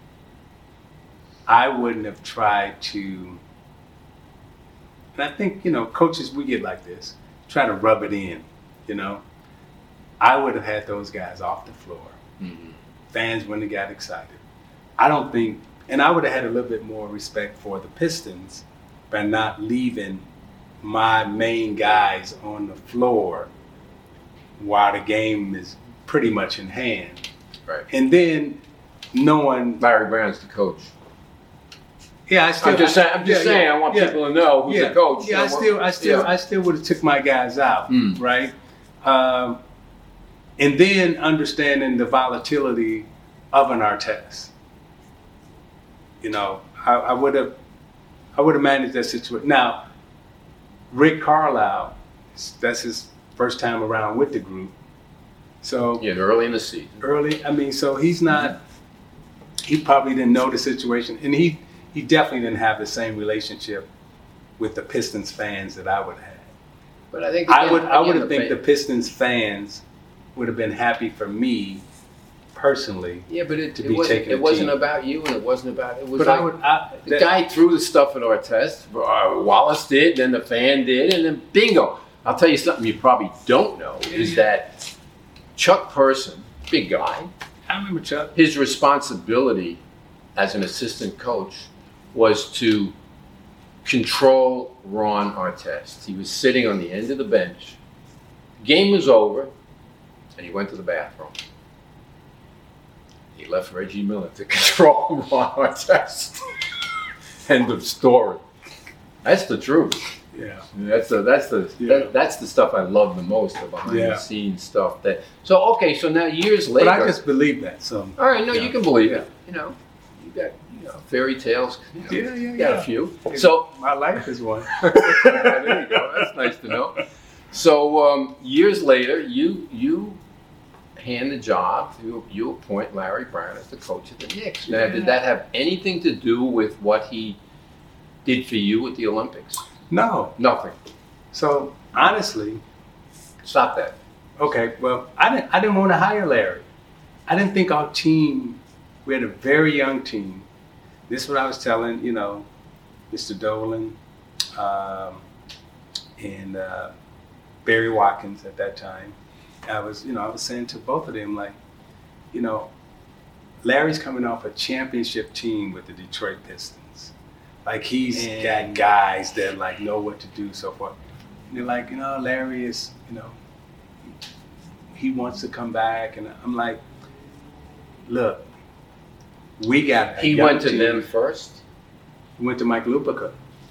I wouldn't have tried to, and I think, you know, coaches, we get like this, try to rub it in, you know. I would have had those guys off the floor. Mm-hmm. Fans wouldn't have got excited. I don't think, and I would have had a little bit more respect for the Pistons by not leaving my main guys on the floor while the game is pretty much in hand. Right. And then knowing, Larry Brown's the coach. yeah, I still, I'm just saying. I'm just yeah, saying. yeah, I want yeah. people to know who's yeah, the coach. Yeah, I You know, still, I still, yeah. I still would have took my guys out, Mm. right? Um, and then understanding the volatility of an Artest. You know, I, I would have, I would have managed that situation. Now, Rick Carlisle, that's his first time around with the group. So Yeah, early in the season. early, I mean, so he's not, he probably didn't know the situation, and he, he definitely didn't have the same relationship with the Pistons fans that I would have had. But I think I again, would I would again, have the think fan- the Pistons fans would have been happy for me personally. Yeah, but it, to it be wasn't. taking It a wasn't team. about you, and it wasn't about. It was But like I would I, the that- guy threw the stuff at our test. Uh, Wallace did, then the fan did, and then bingo. I'll tell you something you probably don't know is that Chuck Person, big guy, I remember Chuck. his responsibility as an assistant coach was to control Ron Artest. He was sitting on the end of the bench. Game was over, and he went to the bathroom. He left Reggie Miller to control Ron Artest. End of story. That's the truth. Yeah. That's the that's the Yeah. that, that's the stuff I love the most, the behind Yeah. the scenes stuff. That so okay. So now years later, But I just believe that. So all right. No, Yeah. you can believe Yeah. it. You know, you got you know fairy tales. You know, Yeah, yeah, you got yeah. a few. So my life is one. there you go. That's nice to know. So um, years later, you you hand the job you you appoint Larry Brown as the coach of the Knicks. Now, Yeah. did that have anything to do with what he did for you at the Olympics? No. Nothing. So honestly, Stop that. okay, well, I didn't I didn't want to hire Larry. I didn't think our team, we had a very young team. This is what I was telling, you know, Mister Dolan um, and uh, Barry Watkins at that time. I was, you know, I was saying to both of them, like, you know, Larry's coming off a championship team with the Detroit Pistons. Like he's And- got guys that like know what to do, so forth. And they're like, you know, Larry is, you know, he wants to come back, and I'm like, look, we got. a He young went to team. them first. He went to Mike Lupica.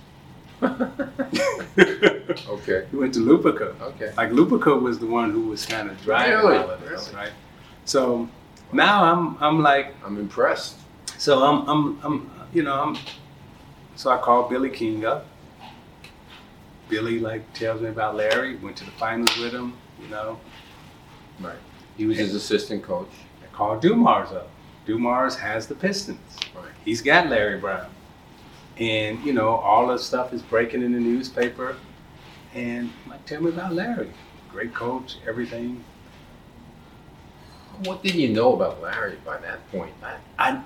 Okay. He went to Lupica. Okay. Like Lupica was the one who was kind of driving Really? all of this, Really? right? So now I'm, I'm like, I'm impressed. so I'm, I'm, I'm, you know, I'm. So I called Billy King up. Billy like tells me about Larry. Went to the finals with him. You know, Right. He was his assistant coach. I called Dumars up. Dumars has the Pistons. Right. He's got Larry Brown. And, you know, all the stuff is breaking in the newspaper. And I'm like, tell me about Larry. Great coach, everything. What did you know about Larry by that point? I, I,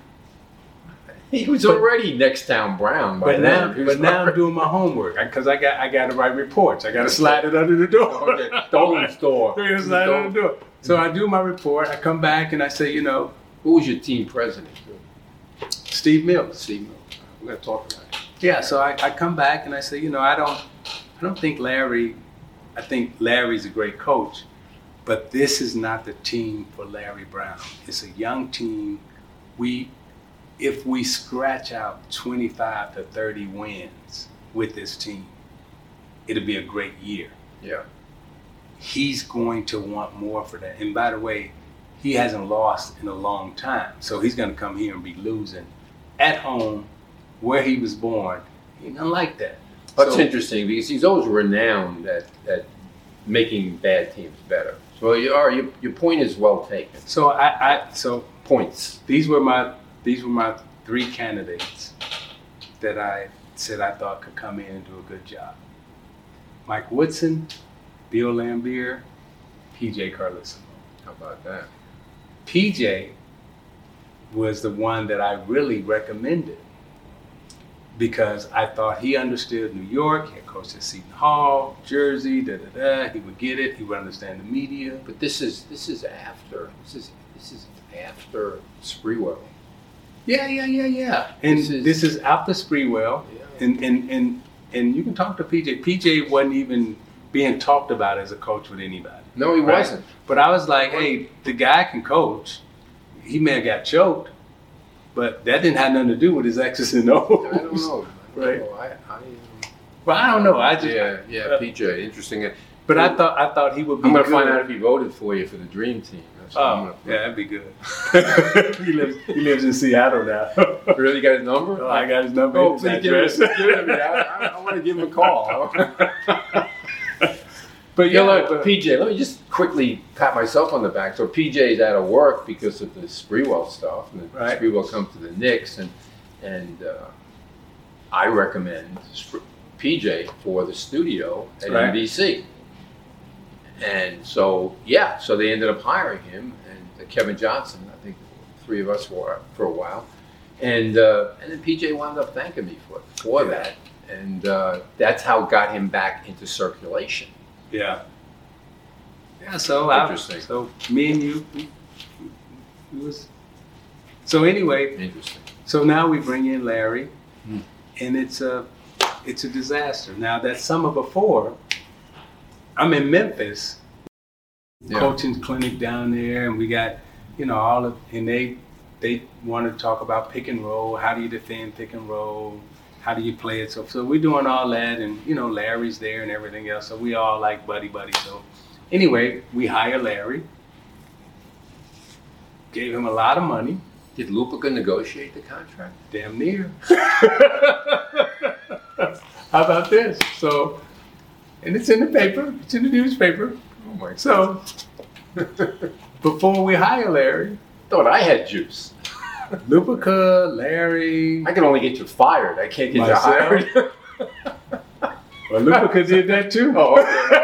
he was But- already next town Brown. By but then. now, He was but now I'm already- doing my homework because I got I got to write reports. I got to slide it under the door. Okay. Dolan's door. I gotta slide it under the door. So I do my report. I come back and I say, you know, Who was your team president? Steve Mills. Steve Mills. We're gonna talk about it. Yeah, so I, I come back and I say, you know, I don't I don't think Larry I think Larry's a great coach, but this is not the team for Larry Brown. It's a young team. We if we scratch out twenty-five to thirty wins with this team, it'll be a great year. Yeah. He's going to want more for that. And by the way, he hasn't lost in a long time. So he's going to come here and be losing at home where he was born. He doesn't like that. That's So- interesting because he's always renowned at, at making bad teams better. So you are your, your point is well taken. So I, I so Points. these were my these were my three candidates that I said I thought could come in and do a good job. Mike Woodson, Bill Lambier, P J Carlissimo. How about that? P J was the one that I really recommended because I thought he understood New York. He had coached at Seton Hall, Jersey, da da da. He would get it. He would understand the media. But this is this is after this is this is after Sprewell. Yeah, yeah, yeah, yeah. And This this is- is, after Sprewell, Yeah. and, and and and you can talk to P J. P J wasn't even being talked about as a coach with anybody. No, he Right. wasn't. But I was like, hey, the guy can coach. He may have got choked, but that didn't have nothing to do with his X's and O's. I don't know. I don't Right. know. I, I, Well, I don't know. I just yeah, yeah, uh, P J, interesting. But I thought I thought he would be. I'm gonna good. find out if he voted for you for the dream team. That's what I'm Oh, gonna- yeah, that'd be good. he lives he lives in Seattle now. Really got his number? Oh, I got his number. Oh, his please give it, address. give it to me. I, I, I want to give him a call. But Yeah, yeah, look, but- P J, let me just quickly pat myself on the back. So P J's out of work because of the Sprewell stuff, and the Right. Sprewell comes to the Knicks, and and uh, I recommend Spre- P J for the studio at Right. N B C. And so, yeah, so they ended up hiring him and uh, Kevin Johnson. I think three of us were for a while. And uh, and then P J wound up thanking me for for Yeah. that. And uh, that's how it got him back into circulation. Yeah. Yeah. So I, Interesting. so me and you, we, we was. So anyway, Interesting. so now we bring in Larry, Hmm. and it's a it's a disaster. Now that summer before, I'm in Memphis, Yeah. coaching clinic down there, and we got, you know, all of, and they they want to talk about pick and roll. How do you defend pick and roll? How do you play it? So so we're doing all that, and you know, Larry's there and everything else. So we all like buddy buddy. So anyway, we hire Larry, gave him a lot of money, Did Lupica negotiate the contract? damn near. How about this? So, and it's in the paper. It's in the newspaper. Oh my God. So before we hire Larry, Thought I had juice. Lupica, Larry, I can only get you fired. I can't get Myself. you hired. well, Lupica did that too. Oh,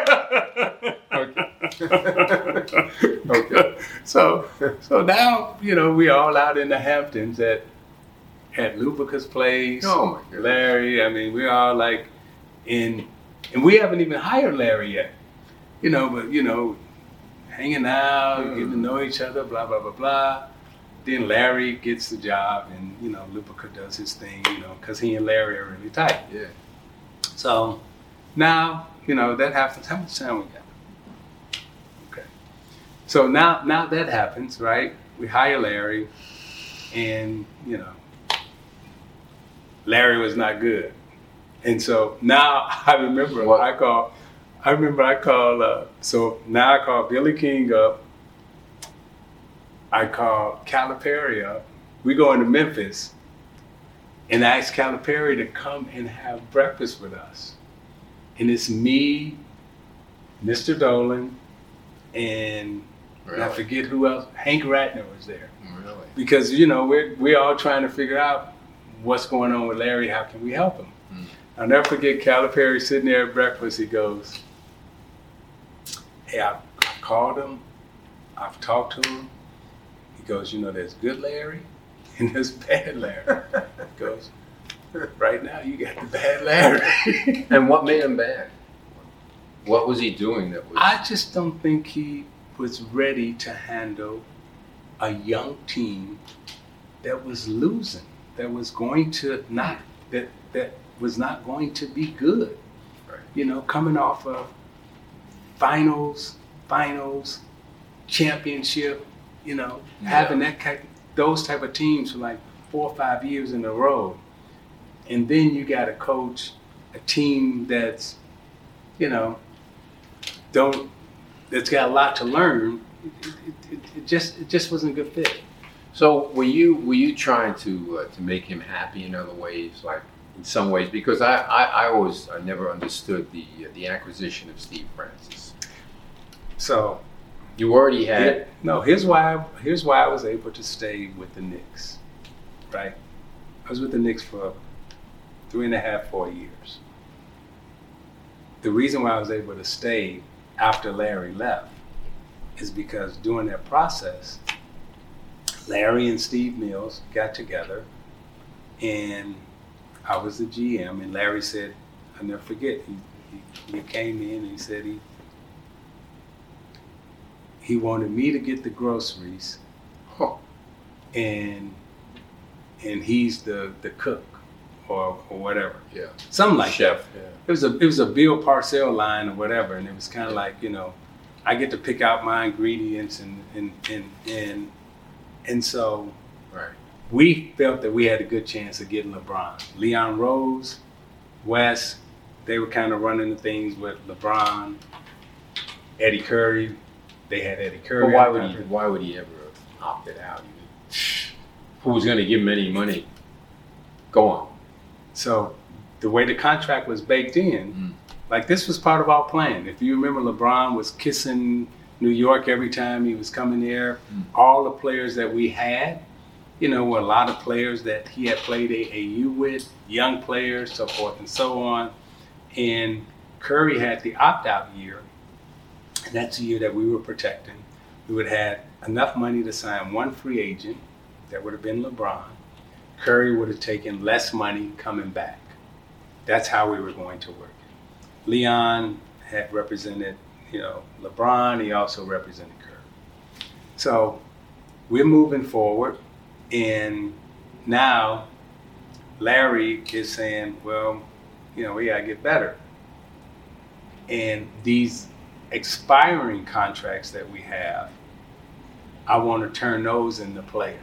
okay. Okay. So, so now you know we all out in the Hamptons at at Lupica's place. Oh my goodness. Larry, I mean, we're all like in, and we haven't even hired Larry yet. You know, but you know, hanging out, Mm. getting to know each other, blah blah blah blah. Then Larry gets the job, and you know, Lupica does his thing, you know, because he and Larry are really tight. Yeah. So now, you know, that happens. How much time we got? Okay. So now, now that happens, right? We hire Larry, and you know, Larry was not good, and so now I remember What? I call. I remember I called. Uh, so now I call Billy King up. I call Calipari up. We go into Memphis, and I ask Calipari to come and have breakfast with us. And it's me, Mister Dolan, and and I Really? forget who else. Hank Ratner was there. Really? Because, you know, we're, we're all trying to figure out what's going on with Larry. How can we help him? Mm. I'll never forget Calipari sitting there at breakfast. He goes, hey, I've called him. I've talked to him. He goes, you know, there's good Larry and there's bad Larry. He goes, right now you got the bad Larry. And what made him bad? What was he doing that was? I just don't think he was ready to handle a young team that was losing, that was going to not, that that was not going to be good. Right. You know, coming off of finals, finals, championship, you know, Yeah. having that kind, those type of teams for like four or five years in a row. And then you got to coach a team that's, you know, don't, that's got a lot to learn. It, it, it, it just it just wasn't a good fit. So were you were you trying to uh, to make him happy in other ways, like in some ways? Because I, I, I always I never understood the uh, the acquisition of Steve Francis. So You already had here- no, here's why here's why I was able to stay with the Knicks. Right? I was with the Knicks for three and a half, four years. The reason why I was able to stay after Larry left is because during that process, Larry and Steve Mills got together, and I was the G M, and Larry said, I'll never forget, he, he, he came in and he said he he wanted me to get the groceries, huh, and and he's the, the cook or or whatever. yeah Something like that. chef. Yeah. It was a it was a Bill Parcells line or whatever, and it was kind of like, you know, I get to pick out my ingredients, and and and and and so Right. we felt that we had a good chance of getting LeBron. Leon Rose, Wes, they were kind of running the things with LeBron, Eddie Curry. They had Eddie Curry. But why on would he contract. why would he ever have opted out? Who was going to give him any money? Go on. So the way the contract was baked in, Mm. like this was part of our plan. If you remember, LeBron was kissing New York every time he was coming there. Mm. All the players that we had, you know, were a lot of players that he had played A A U with, young players, so forth and so on. And Curry had the opt-out year, and that's the year that we were protecting. We would have had enough money to sign one free agent, that would have been LeBron. Curry would have taken less money coming back. That's how we were going to work it. Leon had represented, you know, LeBron. He also represented Curry. So we're moving forward, and now Larry is saying, well, you know, we gotta get better. And these expiring contracts that we have, I want to turn those into players.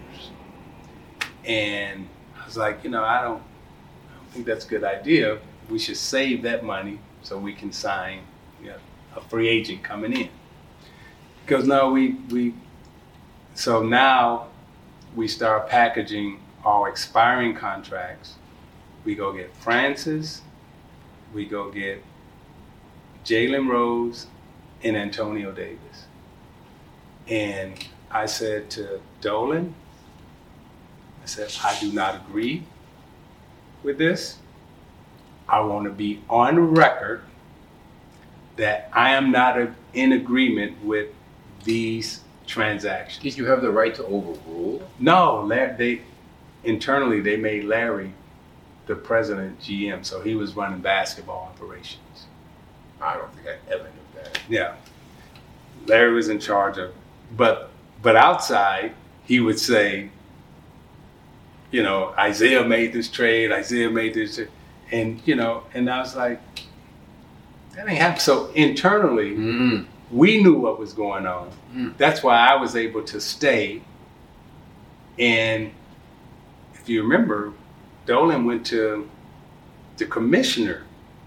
And I was like, you know, I don't, I don't think that's a good idea. We should save that money so we can sign, you know, a free agent coming in. Because now we, we, so now we start packaging our expiring contracts. We go get Francis, we go get Jalen Rose, and Antonio Davis. And I said to Dolan, I said, I do not agree with this. I want to be on record that I am not a, in agreement with these transactions. Did you have the right to overrule? No, they internally they made Larry the president G M, so he was running basketball operations. I don't think I ever knew that. Yeah, Larry was in charge of, but but outside he would say, you know, Isaiah made this trade, Isaiah made this, and you know, and I was like, that ain't happening. So internally, mm-hmm. we knew what was going on. Mm. That's why I was able to stay. And if you remember, Dolan went to the commissioner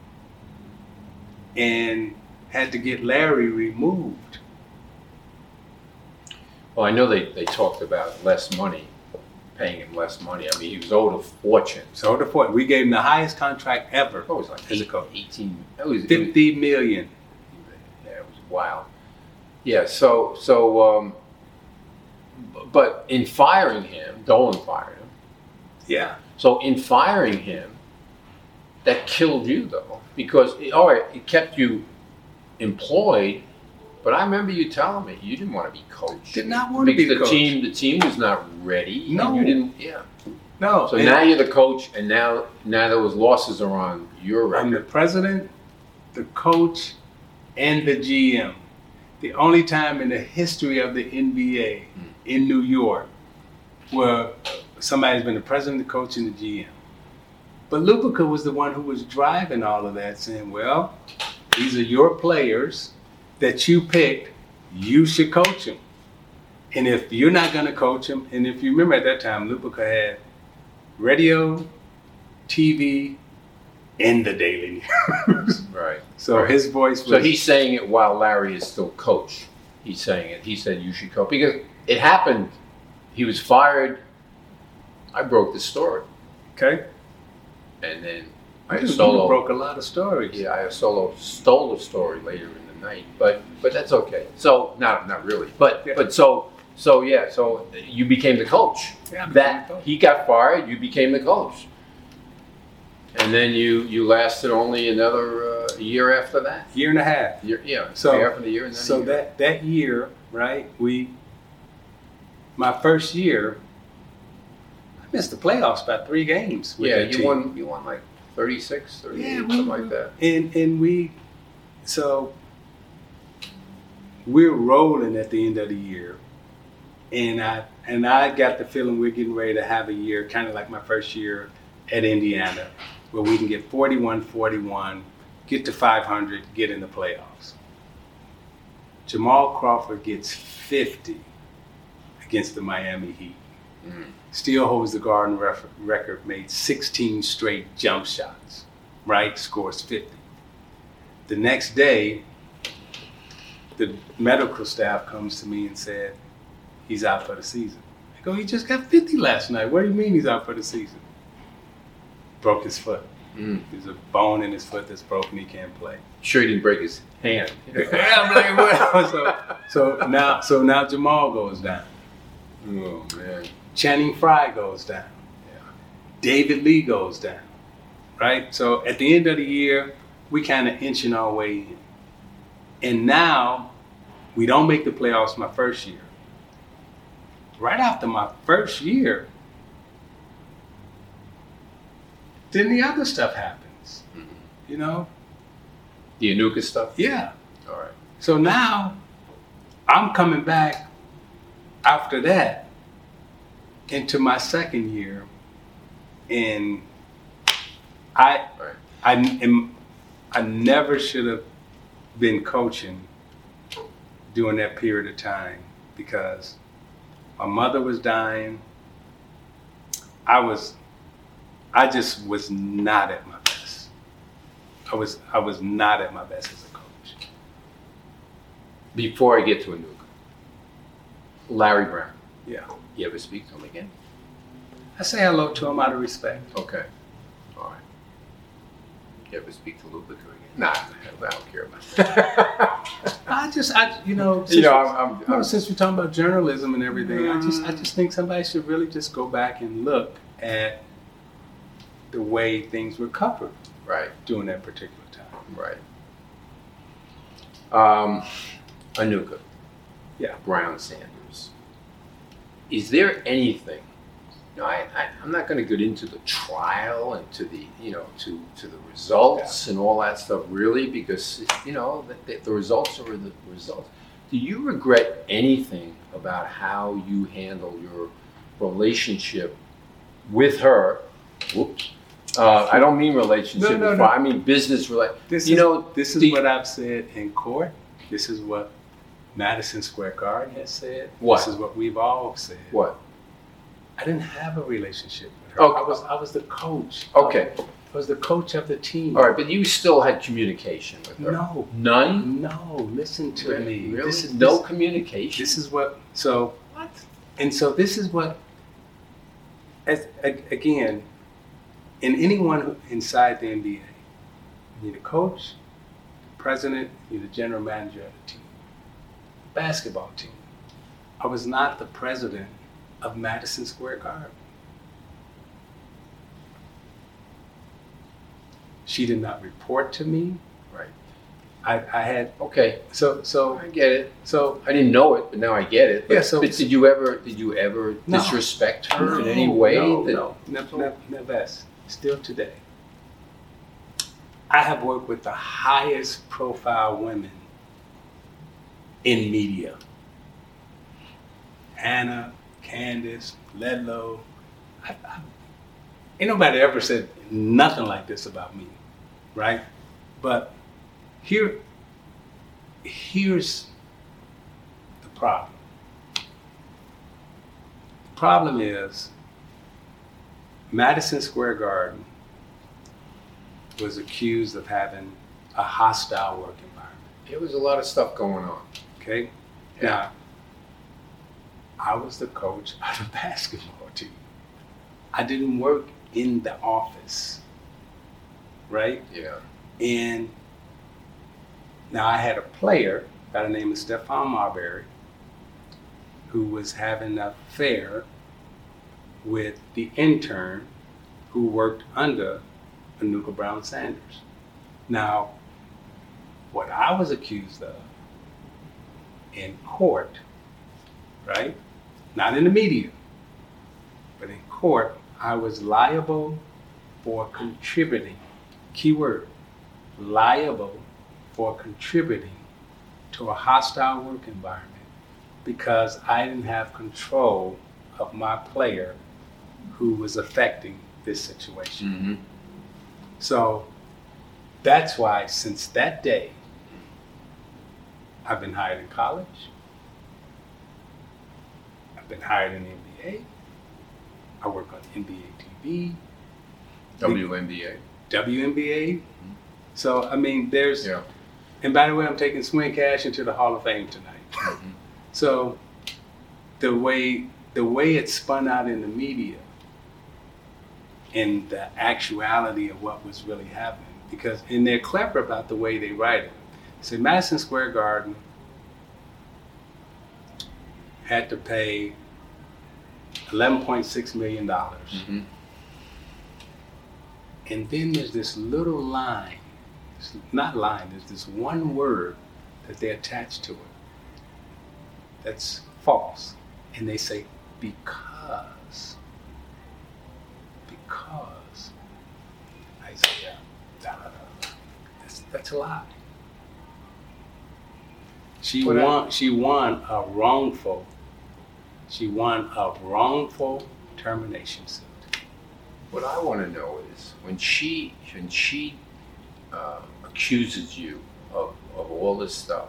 and had to get Larry removed. Well, I know they, they talked about less money, paying him less money. I mean, he was owed a fortune. So the point, we gave him the highest contract ever. Oh, it was like as eight, a coach. eighteen, it was, fifty it was, million. Yeah, it was wild. Yeah, so, so, um, but in firing him, Dolan fired him. Yeah. So in firing him, that killed you though, because it, all right, it kept you employed, but I remember you telling me you didn't want to be coach. Did not want to be the coach. team. The team was not ready. No, you didn't. Yeah. No. So now you're the coach, and now now those losses are on your record. I'm the president, the coach, and the G M. The only time in the history of the N B A mm. in New York where somebody's been the president, the coach, and the G M. But Lupica was the one who was driving all of that, saying, well, these are your players that you picked, you should coach them. And if you're not going to coach them, and if you remember at that time, Lupica had radio, T V, and the Daily News. Right. So right. his voice was... So he's saying it while Larry is still coach. He's saying it. He said you should coach. Because it happened. He was fired. I broke the story. Okay. And then I I solo broke a lot of stories. Yeah, I solo stole the story later in the night, but but that's okay. So not not really, but yeah. but so so yeah, so you became the coach. Yeah, that the coach. He got fired, you became the coach, and then you you lasted only another uh, year after that. Year and a half. Year, yeah, So year after the year. And then so a year. that that year, right? We my first year. I missed the playoffs by three games. With Yeah, that you team. won. You won like thirty-six, thirty-eight, Yeah, we, something like that. And and we, so we're rolling at the end of the year, and I and I got the feeling we're getting ready to have a year, kind of like my first year at Indiana, where we can get forty-one forty-one, get to five hundred, get in the playoffs. Jamal Crawford gets fifty against the Miami Heat. Mm. Still holds the Garden ref- record, made sixteen straight jump shots, right? Scores fifty. The next day, the medical staff comes to me and said, he's out for the season. I go, he just got fifty last night. What do you mean he's out for the season? Broke his foot. Mm. There's a bone in his foot that's broken, he can't play. Sure, he didn't break his hand. Yeah, I'm like, what? so, so now, so now Jamal goes down. Oh man. Channing Frye goes down. Yeah. David Lee goes down. Right? So at the end of the year, we kind of inching our way in. And now we don't make the playoffs my first year. Right after my first year, then the other stuff happens. Mm-hmm. You know? The Anuka stuff? Yeah. All right. So now I'm coming back after that into my second year, and I right. I am I never should have been coaching during that period of time, because my mother was dying. I was I just was not at my best. I was I was not at my best as a coach. Before I get to Anuka, Larry Brown. Yeah. You ever speak to him again? I say hello to him out of respect. Okay. All right. You ever speak to Lupica again? Nah, I don't care about that. I just, I, you know, you know, I'm, I'm, no, I'm, since we're talking about journalism and everything, I just, I just think somebody should really just go back and look at the way things were covered right during that particular time. Right. Um, Anuka. Yeah. Brown Sanders. Is there anything? You know, I, I I'm not going to get into the trial and to the you know to to the results yeah. and all that stuff really, because you know the, the, the results are the results. Do you regret anything about how you handle your relationship with her? Whoops. Uh, I don't mean relationship no, no, with no. her. I mean business relationship. This you is, know, this is the, what I've said in court. This is what Madison Square Garden has said. What? This is what we've all said. What? I didn't have a relationship with her. Okay. I was I was the coach. Okay. I was the coach of the team. All right, but you still had communication with her. No. None? No. Listen to Really? me. Really? This is no this, communication. This is what. So. What? And so this is what. As again, in anyone who, inside the N B A, you're the coach, the president, you're the general manager of the team. Basketball team. I was not the president of Madison Square Garden. She did not report to me. Right. I, I had okay. So so I get it. So I didn't know it, but now I get it. But, yeah. So but did you ever did you ever no, disrespect her no, in any way? No, that, no, never, never, never. Still today, I have worked with the highest profile women in media. Hannah, Candace, Ledlow. I, I, ain't nobody ever said nothing like this about me, right? But here, here's the problem. The problem is Madison Square Garden was accused of having a hostile work environment. There was a lot of stuff going on. Okay? Yeah. Now, I was the coach of the basketball team. I didn't work in the office, right? Yeah. And now I had a player by the name of Stephon Marbury who was having an affair with the intern who worked under Anuka Brown Sanders. Now, what I was accused of in court, right? Not in the media, but in court, I was liable for contributing, keyword, liable for contributing to a hostile work environment because I didn't have control of my player who was affecting this situation. Mm-hmm. So that's why since that day, I've been hired in college. I've been hired in the N B A. I work on N B A T V. W N B A. W N B A. Mm-hmm. So, I mean, there's, yeah. And by the way, I'm taking Swing Cash into the Hall of Fame tonight. Mm-hmm. So the way, the way it's spun out in the media and the actuality of what was really happening, because, and they're clever about the way they write it. So Madison Square Garden had to pay eleven point six million dollars. Mm-hmm. And then there's this little line, It's not lying. There's this one word that they attach to it that's false. And they say, because. Because. Isaiah. Da, da, da. That's, that's a lie. She What won, I, she won a wrongful, she won a wrongful termination suit. What I want to know is when she when she uh, accuses you of, of all this stuff,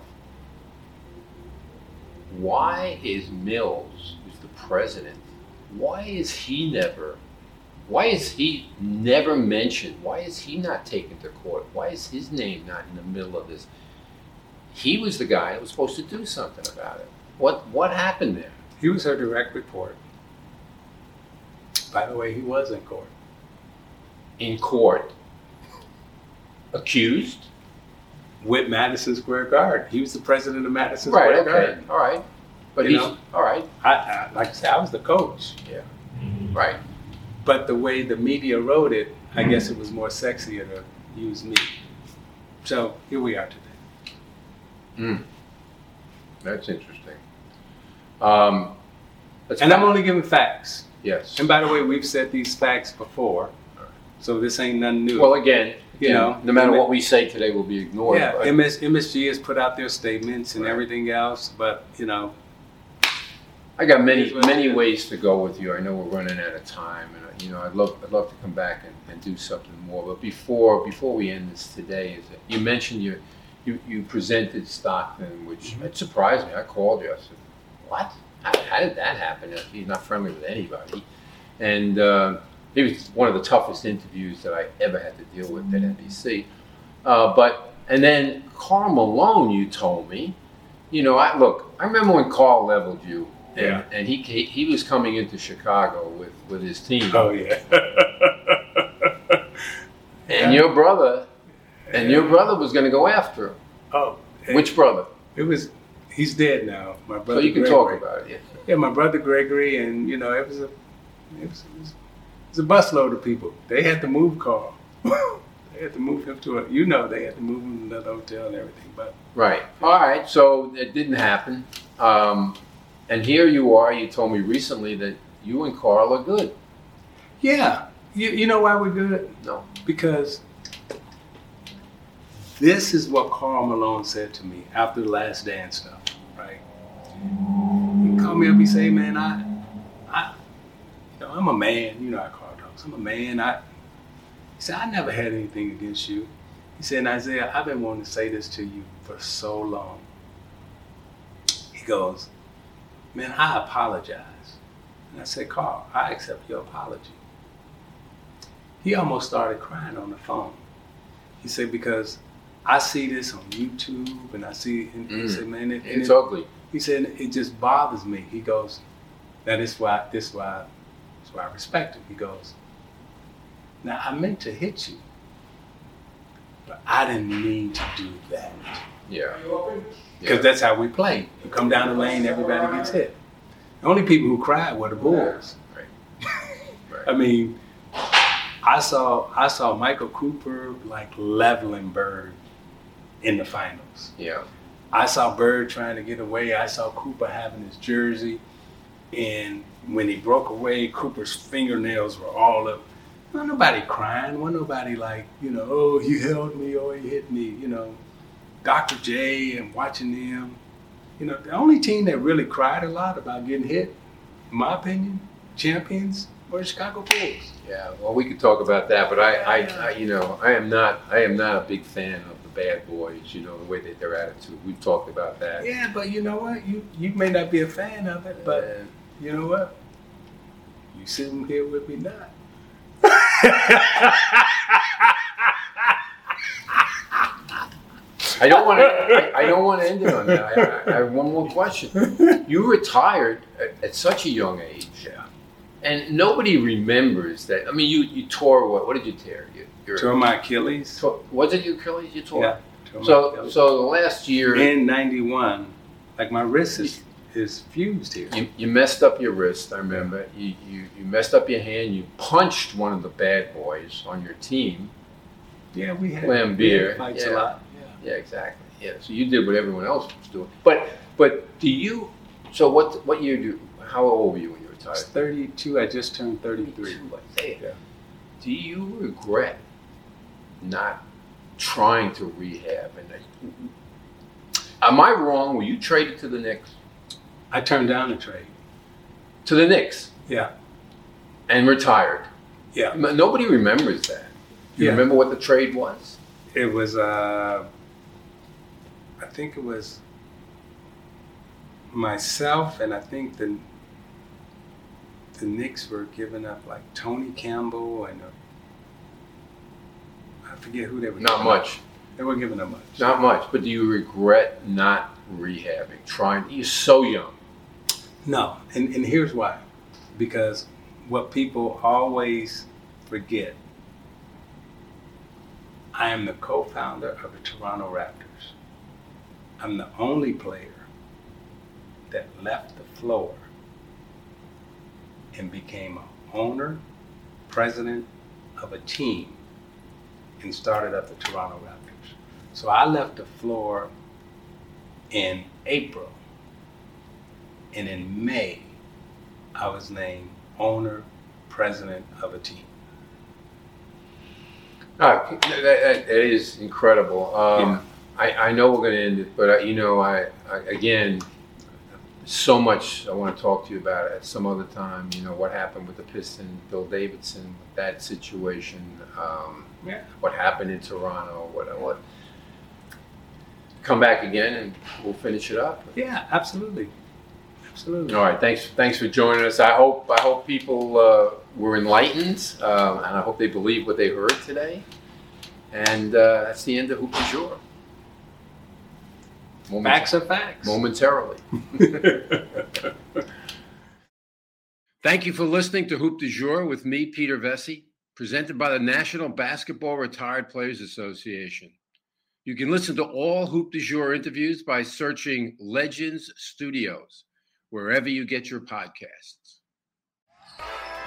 why is Mills, who's the president, why is he never, why is he never mentioned? Why is he not taken to court? Why is his name not in the middle of this? He was the guy that was supposed to do something about it. What what happened there? He was her direct report. By the way, he was in court. In court, accused? With Madison Square Garden. He was the president of Madison Right, Square okay, Garden. all right. But You he's, know? all right, I, I, like I said, I was the coach. yeah, right. But the way the media wrote it, I guess it was more sexier to use me. So here we are today. Mm. That's interesting. Um, let's And back- I'm only giving facts. Yes. And by the way, we've said these facts before, so this ain't nothing new. Well, again, You you know, know, no matter M- what we say today will be ignored. yeah, but- M S, M S G has put out their statements and Right. everything else, but you know, I got many, Here's what it many is. ways to go with you. I know we're running out of time, and uh, you know, I'd love, I'd love to come back and, and do something more. But before, before we end this today, is that you mentioned you, you, you presented Stockton, which Mm-hmm. it surprised me. I called you. I said, "What? How, how did that happen? He's not friendly with anybody." And uh, it was one of the toughest interviews that I ever had to deal with at N B C. Uh, but and then Karl Malone, you told me, you know, I look. I remember when Karl leveled you. And, Yeah. and he, he he was coming into Chicago with, with his team. oh yeah. And your brother, and your brother was going to go after him. Oh, Which brother? it was. He's dead now. My brother. So you can Gregory. talk about it. Yeah. Yeah, my brother Gregory, and you know, it was a, it was, it was, it was a busload of people. They had to move Karl. They had to move him to a, you know, they had to move him to another hotel and everything. But Right. All right. So it didn't happen. Um, and here you are. You told me recently that you and Karl are good. yeah, you, you know why we're good? No. Because this is what Karl Malone said to me after the Last Dance stuff, right? He called me up. He said, "Man, I, I, you know, I'm a man. You know how Karl talks. I'm a man. I." He said, "I never had anything against you." He said, "Isaiah, I've been wanting to say this to you for so long." He goes, "Man, I apologize." And I said, "Karl, I accept your apology." He almost started crying on the phone. He said, "Because I see this on YouTube and I see," and he Mm. said, "Man, it, and It's it, ugly. he said, it just bothers me." He goes, "That is why, this why, that's why I respect him." He goes, "Now I meant to hit you, but I didn't mean to do that." Yeah. Because Yeah. that's how we play. You come down the lane, everybody gets hit. The only people who cried were the Bulls. Right. I mean, I saw I saw Michael Cooper like leveling Bird in the finals. Yeah. I saw Bird trying to get away. I saw Cooper having his jersey, and when he broke away, Cooper's fingernails were all up. Wasn't nobody crying. Wasn't nobody like, you know, "Oh, he held me," or "He hit me." You know, Doctor J and watching them. You know, the only team that really cried a lot about getting hit, in my opinion, champions, were the Chicago Bulls. Yeah. Well, we could talk about that, but I, I, I, you know, I am not, I am not a big fan of the bad boys. You know, the way that their attitude. We've talked about that. Yeah, but you know what? You you may not be a fan of it, but And- you know what? You sitting here with me now. I don't want to. I, I don't want to end it on that. I, I, I have one more question. You retired at, at such a young age, Yeah. and nobody remembers that. I mean, you, you tore what? What did you tear? You, your, Tore my Achilles. tore- was it your Achilles you tore? Yeah. Tore my So Achilles. so the last year, in ninety-one, like my wrist is is fused here. you, you messed up your wrist. I remember you, you you messed up your hand. You punched one of the bad boys on your team, Yeah, we had Slam beer. We fights yeah. a lot. Yeah. yeah, exactly. Yeah, so you did what everyone else was doing. But but do you? So what what year do? How old were you when you retired? I was thirty-two. I just turned thirty-three. Yeah. Do you regret not trying to rehab? And am I wrong? Were you traded to the Knicks? I turned down the trade. To the Knicks? Yeah. And retired? Yeah. Nobody remembers that. You yeah. remember what the trade was? It was, uh, I think it was myself, and I think the the Knicks were giving up like Tony Campbell and uh, I forget who they were. Not much. Up. They weren't giving up much. Not much. But do you regret not rehabbing? Trying? You're so young. No, and, and here's why. Because what people always forget, I am the co-founder of the Toronto Raptors. I'm the only player that left the floor and became an owner, president of a team, and started up the Toronto Raptors. So I left the floor in April, and in May, I was named owner, president of a team. Oh, that, that, that is incredible. Um, yeah. I, I know we're going to end it, but uh, you know, I, I again, so much I want to talk to you about at some other time. You know, what happened with the Pistons, Bill Davidson, that situation, um, yeah. what happened in Toronto, what, what. Come back again and we'll finish it up. Yeah, absolutely. Absolutely. All right, thanks. Thanks for joining us. I hope I hope people uh, were enlightened, um, and I hope they believe what they heard today. And uh, that's the end of Hoop du Jour. Moment- facts are facts. Momentarily. Thank you for listening to Hoop du Jour with me, Peter Vesey, presented by the National Basketball Retired Players Association. You can listen to all Hoop du Jour interviews by searching Legends Studios, wherever you get your podcasts.